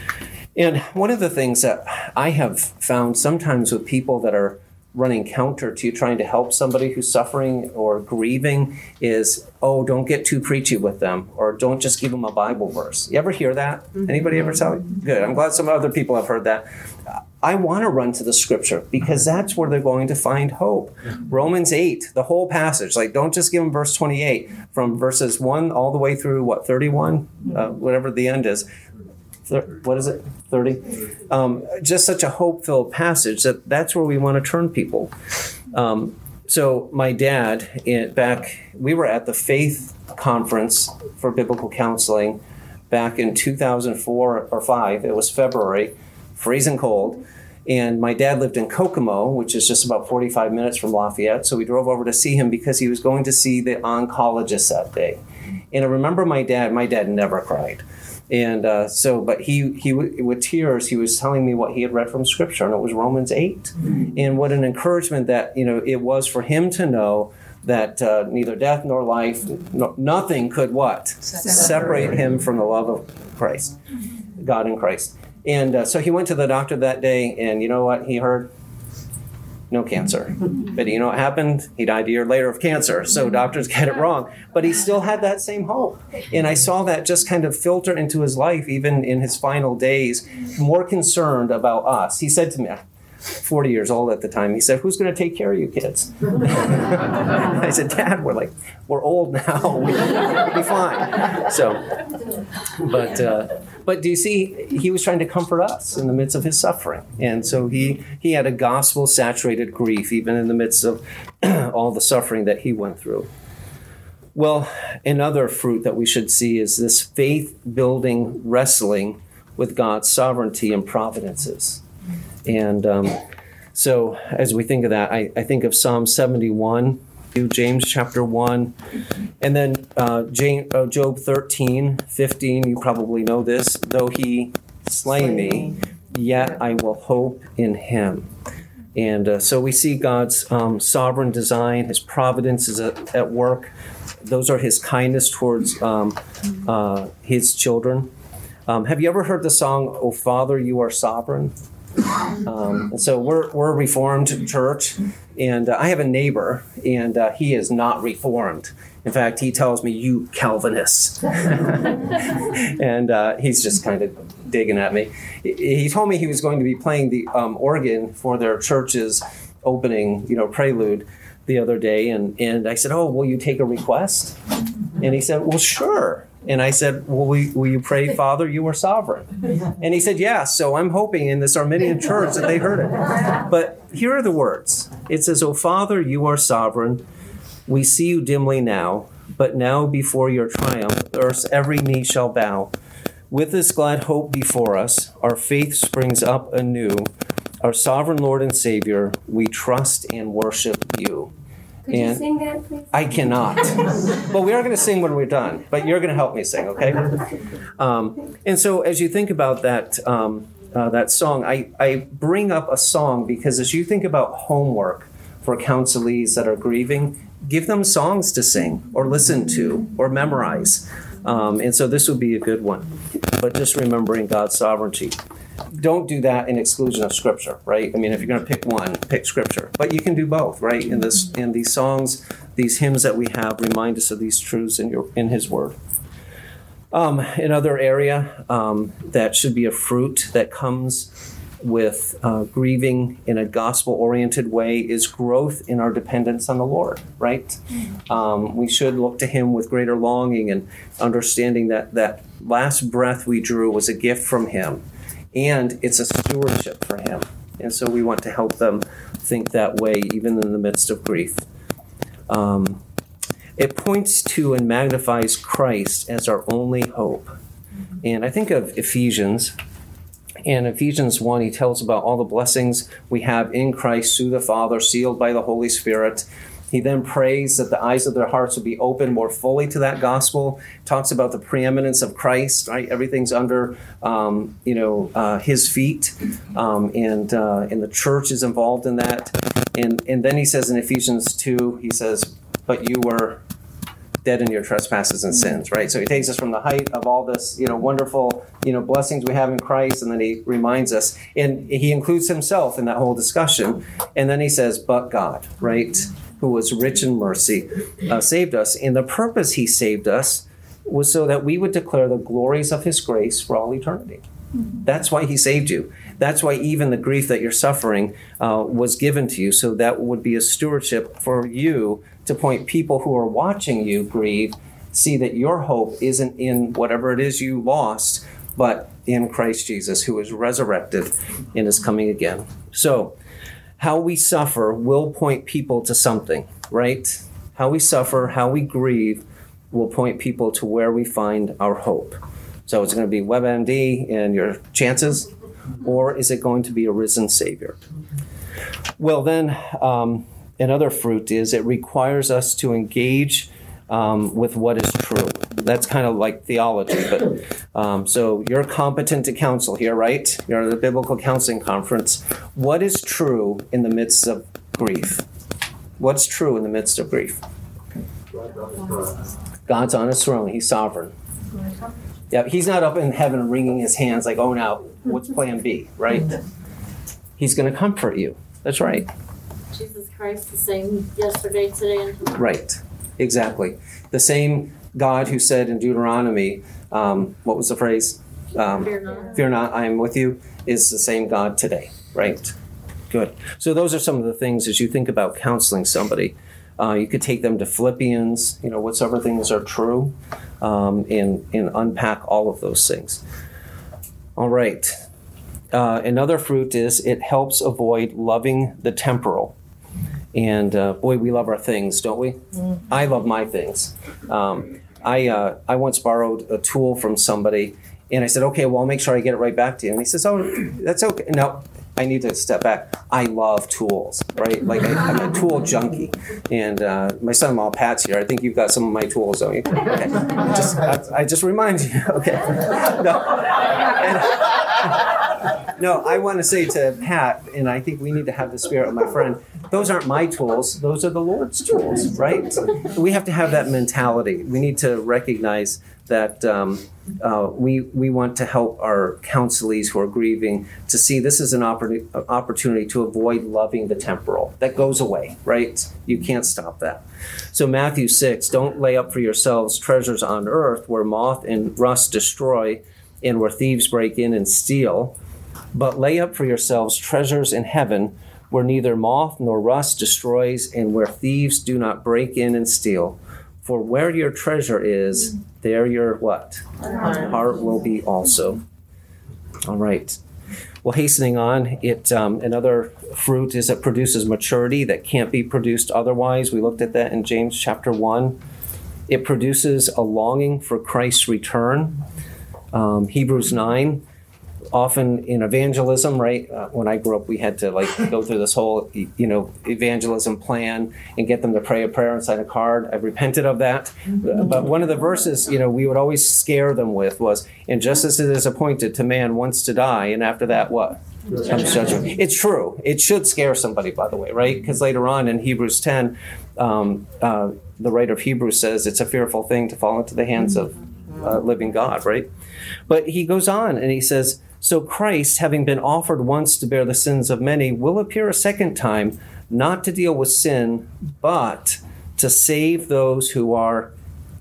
And one of the things that I have found sometimes with people that are running counter to trying to help somebody who's suffering or grieving is, oh, don't get too preachy with them, or don't just give them a Bible verse. You ever hear that? Mm-hmm. Anybody ever tell you? Good. I'm glad some other people have heard that. I want to run to the scripture because that's where they're going to find hope. Mm-hmm. Romans eight, the whole passage, like don't just give them verse twenty-eight, from verses one all the way through, what, thirty-one? Mm-hmm. Uh, whatever the end is. What is it? thirty? Um, just such a hope-filled passage that that's where we want to turn people. Um, so my dad, in, back, we were at the Faith Conference for Biblical Counseling back in two thousand four or five. It was February, freezing cold. And my dad lived in Kokomo, which is just about forty-five minutes from Lafayette. So we drove over to see him because he was going to see the oncologist that day. And I remember my dad, my dad never cried. And uh, so, but he, he, with tears, he was telling me what he had read from Scripture, and it was Romans eight. Mm-hmm. And what an encouragement that, you know, it was for him to know that uh, neither death nor life, no, nothing could what? Separate. Separate him from the love of Christ, God in Christ. And uh, so he went to the doctor that day, and you know what he heard? no cancer. But you know what happened? He died a year later of cancer. So doctors get it wrong. But he still had that same hope. And I saw that just kind of filter into his life, even in his final days, more concerned about us. He said to me, forty years old at the time, he said, who's going to take care of you kids? I said, Dad, we're like, we're old now. We'll be fine. So, but, uh, but do you see, he was trying to comfort us in the midst of his suffering. And so he, he had a gospel-saturated grief, even in the midst of all the suffering that he went through. Well, another fruit that we should see is this faith-building wrestling with God's sovereignty and providences. And um, so as we think of that, I, I think of Psalm seventy-one, James chapter one, and then uh, James, uh, Job thirteen, fifteen. You probably know this. Though he slay me, yet I will hope in him. And uh, so we see God's um, sovereign design, his providence is at, at work. Those are his kindness towards um, uh, his children. Um, have you ever heard the song, "O Father, You Are Sovereign"? Um, and so we're we're a Reformed church, and uh, I have a neighbor, and uh, he is not Reformed. In fact, he tells me, "You Calvinists," and uh, he's just kind of digging at me. He told me he was going to be playing the um, organ for their church's opening, you know, prelude the other day, and and I said, "Oh, will you take a request?" And he said, "Well, sure." And I said, well, will, will you pray, Father, you are sovereign? And he said, yes. So I'm hoping in this Arminian church that they heard it. But here are the words. It says, O Father, you are sovereign. We see you dimly now, but now before your triumph, earth's every knee shall bow. With this glad hope before us, our faith springs up anew. Our sovereign Lord and Savior, we trust and worship you. Could and you sing that, please? I cannot. But we are going to sing when we're done. But you're going to help me sing, okay? Um, and so as you think about that um, uh, that song, I, I bring up a song because as you think about homework for counselees that are grieving, give them songs to sing or listen to or memorize. Um, and so this would be a good one. But just remembering God's sovereignty. Don't do that in exclusion of Scripture, right? I mean, if you're going to pick one, pick Scripture. But you can do both, right? In this, in these songs, these hymns that we have remind us of these truths in your in His Word. Um, another area um, that should be a fruit that comes with uh, grieving in a gospel-oriented way is growth in our dependence on the Lord, right? Um, we should look to Him with greater longing and understanding that that last breath we drew was a gift from Him. And it's a stewardship for Him. And so we want to help them think that way, even in the midst of grief. Um, it points to and magnifies Christ as our only hope. And I think of Ephesians. In Ephesians one, he tells about all the blessings we have in Christ through the Father, sealed by the Holy Spirit. He then prays that the eyes of their hearts will be opened more fully to that gospel. Talks about the preeminence of Christ, right? Everything's under, um, you know, uh, His feet, um, and uh, and the church is involved in that. And and then he says in Ephesians two, he says, "But you were dead in your trespasses and sins," right? So he takes us from the height of all this, you know, wonderful, you know, blessings we have in Christ, and then he reminds us, and he includes himself in that whole discussion. And then he says, "But God," right? Who was rich in mercy, uh, saved us. And the purpose He saved us was so that we would declare the glories of His grace for all eternity. Mm-hmm. That's why He saved you. That's why even the grief that you're suffering uh, was given to you. So that would be a stewardship for you to point people who are watching you grieve, see that your hope isn't in whatever it is you lost, but in Christ Jesus, who is resurrected and is coming again. So, how we suffer will point people to something, right? How we suffer, how we grieve will point people to where we find our hope. So it's going to be WebMD and your chances, or is it going to be a risen Savior? Well, then um, another fruit is it requires us to engage um, with what is true. That's kind of like theology, but um, so you're competent to counsel here, right? You're at the Biblical Counseling Conference. What is true in the midst of grief? What's true in the midst of grief? God's on His throne. He's sovereign. Yeah, He's not up in heaven wringing His hands like, oh, now, what's plan B, right? He's going to comfort you. That's right. Jesus Christ the same yesterday, today, and tomorrow. Right, exactly. The same God who said in Deuteronomy, um, what was the phrase? Um, Fear not. Fear not, I am with you, is the same God today, right? Good. So those are some of the things as you think about counseling somebody. Uh, you could take them to Philippians, you know, whatsoever things are true, um, and, and unpack all of those things. All right. Uh, another fruit is it helps avoid loving the temporal. And uh, boy, we love our things, don't we? Mm. I love my things. Um, I uh, I once borrowed a tool from somebody, and I said, okay, well, I'll make sure I get it right back to you. And he says, oh, that's okay. No, I need to step back. I love tools, right? Like I, I'm a tool junkie. And uh, my son-in-law, Pat's here. I think you've got some of my tools, don't you? Okay. Just, I, I just remind you. Okay. No. And, no, I want to say to Pat, and I think we need to have the spirit of my friend, those aren't my tools. Those are the Lord's tools, right? We have to have that mentality. We need to recognize that um, uh, we we want to help our counselees who are grieving to see this is an oppor- opportunity to avoid loving the temporal. That goes away, right? You can't stop that. So Matthew six, don't lay up for yourselves treasures on earth where moth and rust destroy and where thieves break in and steal, but lay up for yourselves treasures in heaven where neither moth nor rust destroys and where thieves do not break in and steal. For where your treasure is, there your what? Heart, Heart will be also. All right. Well, hastening on, it um, another fruit is it produces maturity that can't be produced otherwise. We looked at that in James chapter one. It produces a longing for Christ's return. Um, Hebrews nine. Often in evangelism, right? Uh, when I grew up, we had to like go through this whole, you know, evangelism plan and get them to pray a prayer and sign a card. I've repented of that. But one of the verses, you know, we would always scare them with was, and just as it is appointed to man once to die, and after that, what? Comes judgment. It's true. It should scare somebody, by the way, right? Because later on in Hebrews ten, um, uh, the writer of Hebrews says it's a fearful thing to fall into the hands of uh, living God, right? But he goes on and he says, so Christ, having been offered once to bear the sins of many, will appear a second time, not to deal with sin, but to save those who are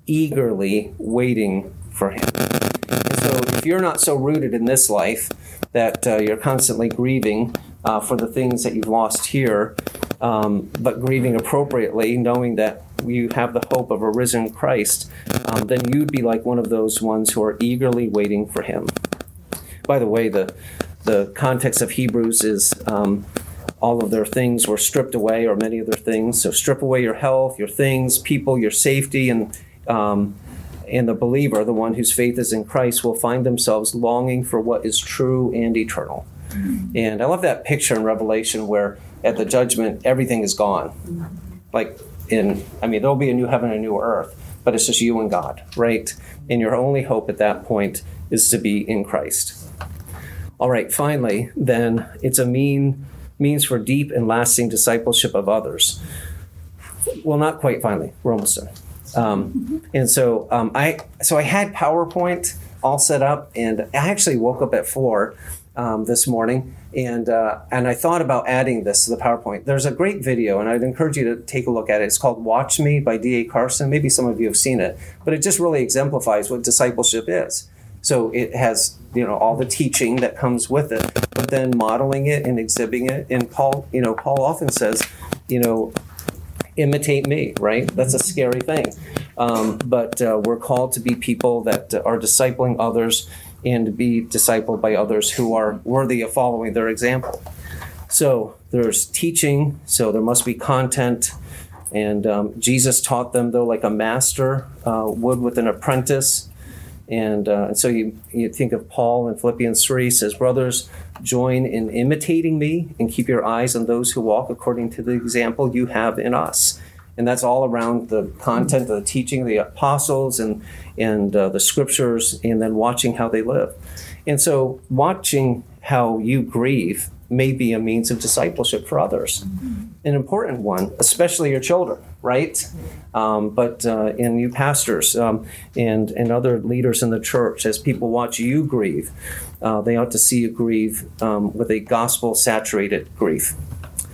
eagerly waiting for him. And so if you're not so rooted in this life that uh, you're constantly grieving uh, for the things that you've lost here, um, but grieving appropriately, knowing that you have the hope of a risen Christ, um, then you'd be like one of those ones who are eagerly waiting for him. By the way, the the context of Hebrews is um, all of their things were stripped away, or many of their things. So strip away your health, your things, people, your safety, and um, and the believer, the one whose faith is in Christ, will find themselves longing for what is true and eternal. Mm-hmm. And I love that picture in Revelation where at the judgment, everything is gone. Like in, I mean, there'll be a new heaven and a new earth, but it's just you and God, right? And your only hope at that point is to be in Christ. All right, finally, then, it's a mean means for deep and lasting discipleship of others. Well, not quite finally. We're almost done. Um, and so um, I so I had PowerPoint all set up, and I actually woke up at four um, this morning, and uh, and I thought about adding this to the PowerPoint. There's a great video, and I'd encourage you to take a look at it. It's called Watch Me by D A Carson. Maybe some of you have seen it, but it just really exemplifies what discipleship is. So it has, you know, all the teaching that comes with it, but then modeling it and exhibiting it. And Paul, you know, Paul often says, you know, imitate me, right? That's a scary thing. Um, but uh, we're called to be people that are discipling others and to be discipled by others who are worthy of following their example. So there's teaching, so there must be content. And um, Jesus taught them, though, like a master uh, would with an apprentice. And uh, so you, you think of Paul in Philippians three, says, brothers, join in imitating me and keep your eyes on those who walk according to the example you have in us. And that's all around the content of the teaching of the apostles and, and uh, the scriptures, and then watching how they live. And so watching how you grieve may be a means of discipleship for others. Mm-hmm. An important one, especially your children, right? Um, but uh, in you pastors um, and, and other leaders in the church, as people watch you grieve, uh, they ought to see you grieve um, with a gospel-saturated grief.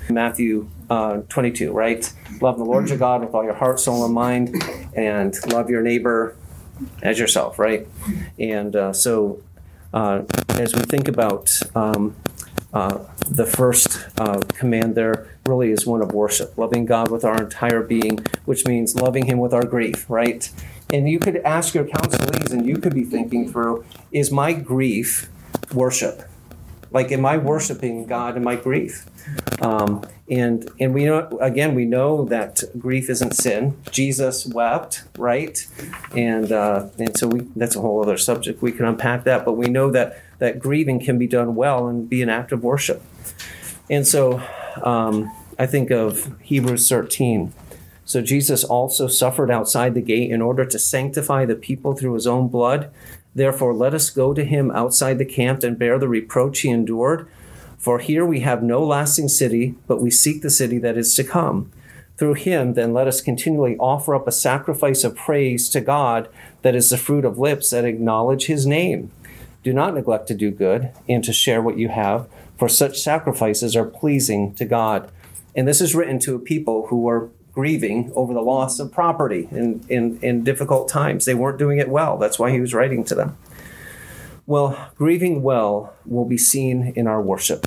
Matthew uh, twenty-two, right? Love the Lord your God with all your heart, soul, and mind, and love your neighbor as yourself, right? And uh, so uh, as we think about um, uh, the first uh, command there, really is one of worship, loving God with our entire being, which means loving him with our grief, right? And you could ask your counselees, and you could be thinking through, is my grief worship? Like, am I worshiping God in my grief? Um, and and we know, again, we know that grief isn't sin. Jesus wept, right? And uh, and so we that's a whole other subject. We can unpack that, but we know that that grieving can be done well and be an act of worship. And so um, I think of Hebrews thirteen. So Jesus also suffered outside the gate in order to sanctify the people through his own blood. Therefore, let us go to him outside the camp and bear the reproach he endured. For here we have no lasting city, but we seek the city that is to come. Through him, then, let us continually offer up a sacrifice of praise to God that is the fruit of lips that acknowledge his name. Do not neglect to do good and to share what you have, for such sacrifices are pleasing to God. And this is written to a people who were grieving over the loss of property in, in, in difficult times. They weren't doing it well. That's why he was writing to them. Well, grieving well will be seen in our worship.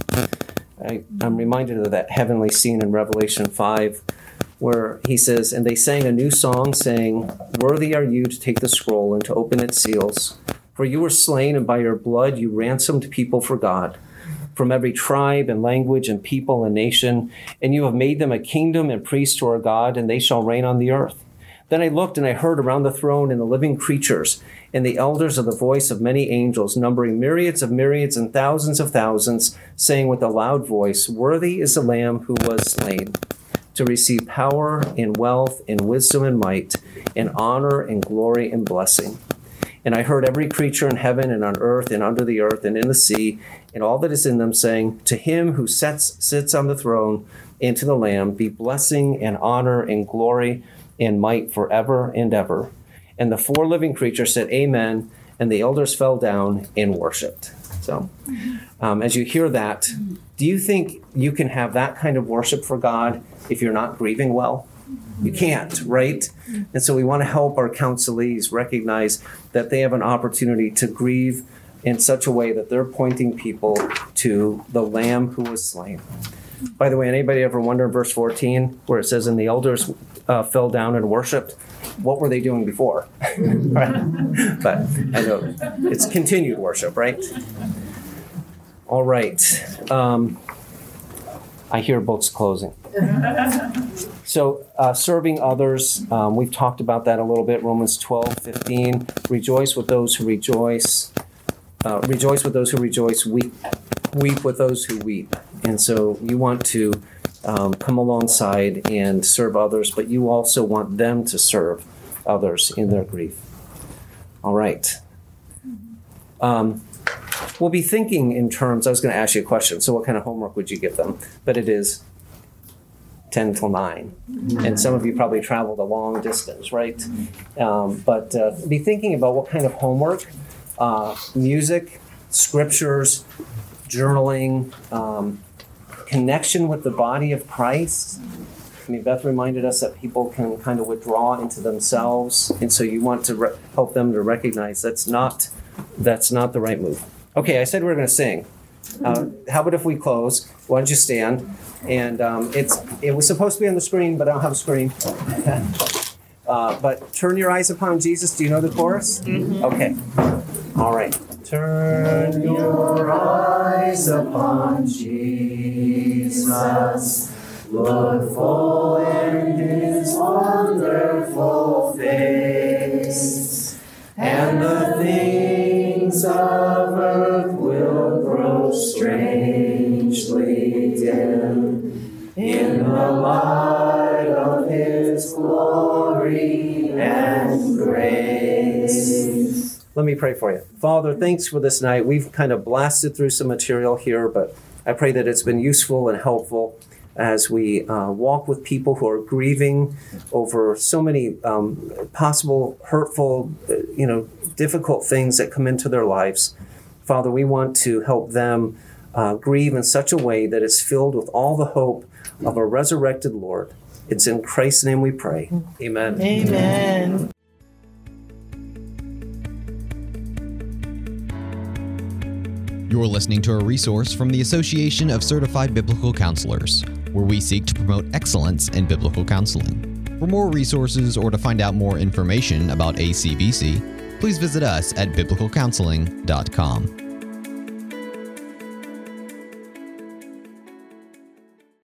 I, I'm reminded of that heavenly scene in Revelation five, where he says, and they sang a new song saying, worthy are you to take the scroll and to open its seals. For you were slain, and by your blood you ransomed people for God, from every tribe and language and people and nation, and you have made them a kingdom and priests to our God, and they shall reign on the earth. Then I looked, and I heard around the throne and the living creatures and the elders of the voice of many angels, numbering myriads of myriads and thousands of thousands, saying with a loud voice, worthy is the Lamb who was slain, to receive power and wealth and wisdom and might and honor and glory and blessing. And I heard every creature in heaven and on earth and under the earth and in the sea and all that is in them saying, to him who sits, sits on the throne and to the Lamb be blessing and honor and glory and might forever and ever. And the four living creatures said, amen, and the elders fell down and worshiped. So um, as you hear that, do you think you can have that kind of worship for God if you're not grieving well? You can't, right? And so we want to help our counselees recognize that they have an opportunity to grieve in such a way that they're pointing people to the Lamb who was slain. By the way, anybody ever wonder in verse fourteen where it says, and the elders uh, fell down and worshiped? What were they doing before? Right? But I know it's continued worship, right? All right. Um, I hear books closing. So uh, serving others, um, we've talked about that a little bit. Romans twelve fifteen, rejoice with those who rejoice. Uh, rejoice with those who rejoice. Weep, weep with those who weep. And so you want to um, come alongside and serve others, but you also want them to serve others in their grief. All right. Um, we'll be thinking in terms, I was going to ask you a question. So what kind of homework would you give them? But it is ten till nine. And some of you probably traveled a long distance, right? Um, but uh, be thinking about what kind of homework, uh, music, scriptures, journaling, um, connection with the body of Christ. I mean, Beth reminded us that people can kind of withdraw into themselves. And so you want to re- help them to recognize that's not, that's not the right move. Okay, I said we were going to sing. Uh, how about if we close? Why don't you stand? And um, it's it was supposed to be on the screen, but I don't have a screen. uh, but turn your eyes upon Jesus. Do you know the chorus? Mm-hmm. Okay. All right. Turn your eyes upon Jesus. Look full in his wonderful face, and the things of earth will grow strangely dim in the light of his glory and grace. Let me pray for you. Father, thanks for this night. We've kind of blasted through some material here, but I pray that it's been useful and helpful as we uh, walk with people who are grieving over so many um, possible hurtful, uh, you know, difficult things that come into their lives. Father, we want to help them uh, grieve in such a way that it's filled with all the hope of a resurrected Lord. It's in Christ's name we pray. Amen. Amen. You're listening to a resource from the Association of Certified Biblical Counselors, where we seek to promote excellence in biblical counseling. For more resources or to find out more information about A C B C, please visit us at biblical counseling dot com.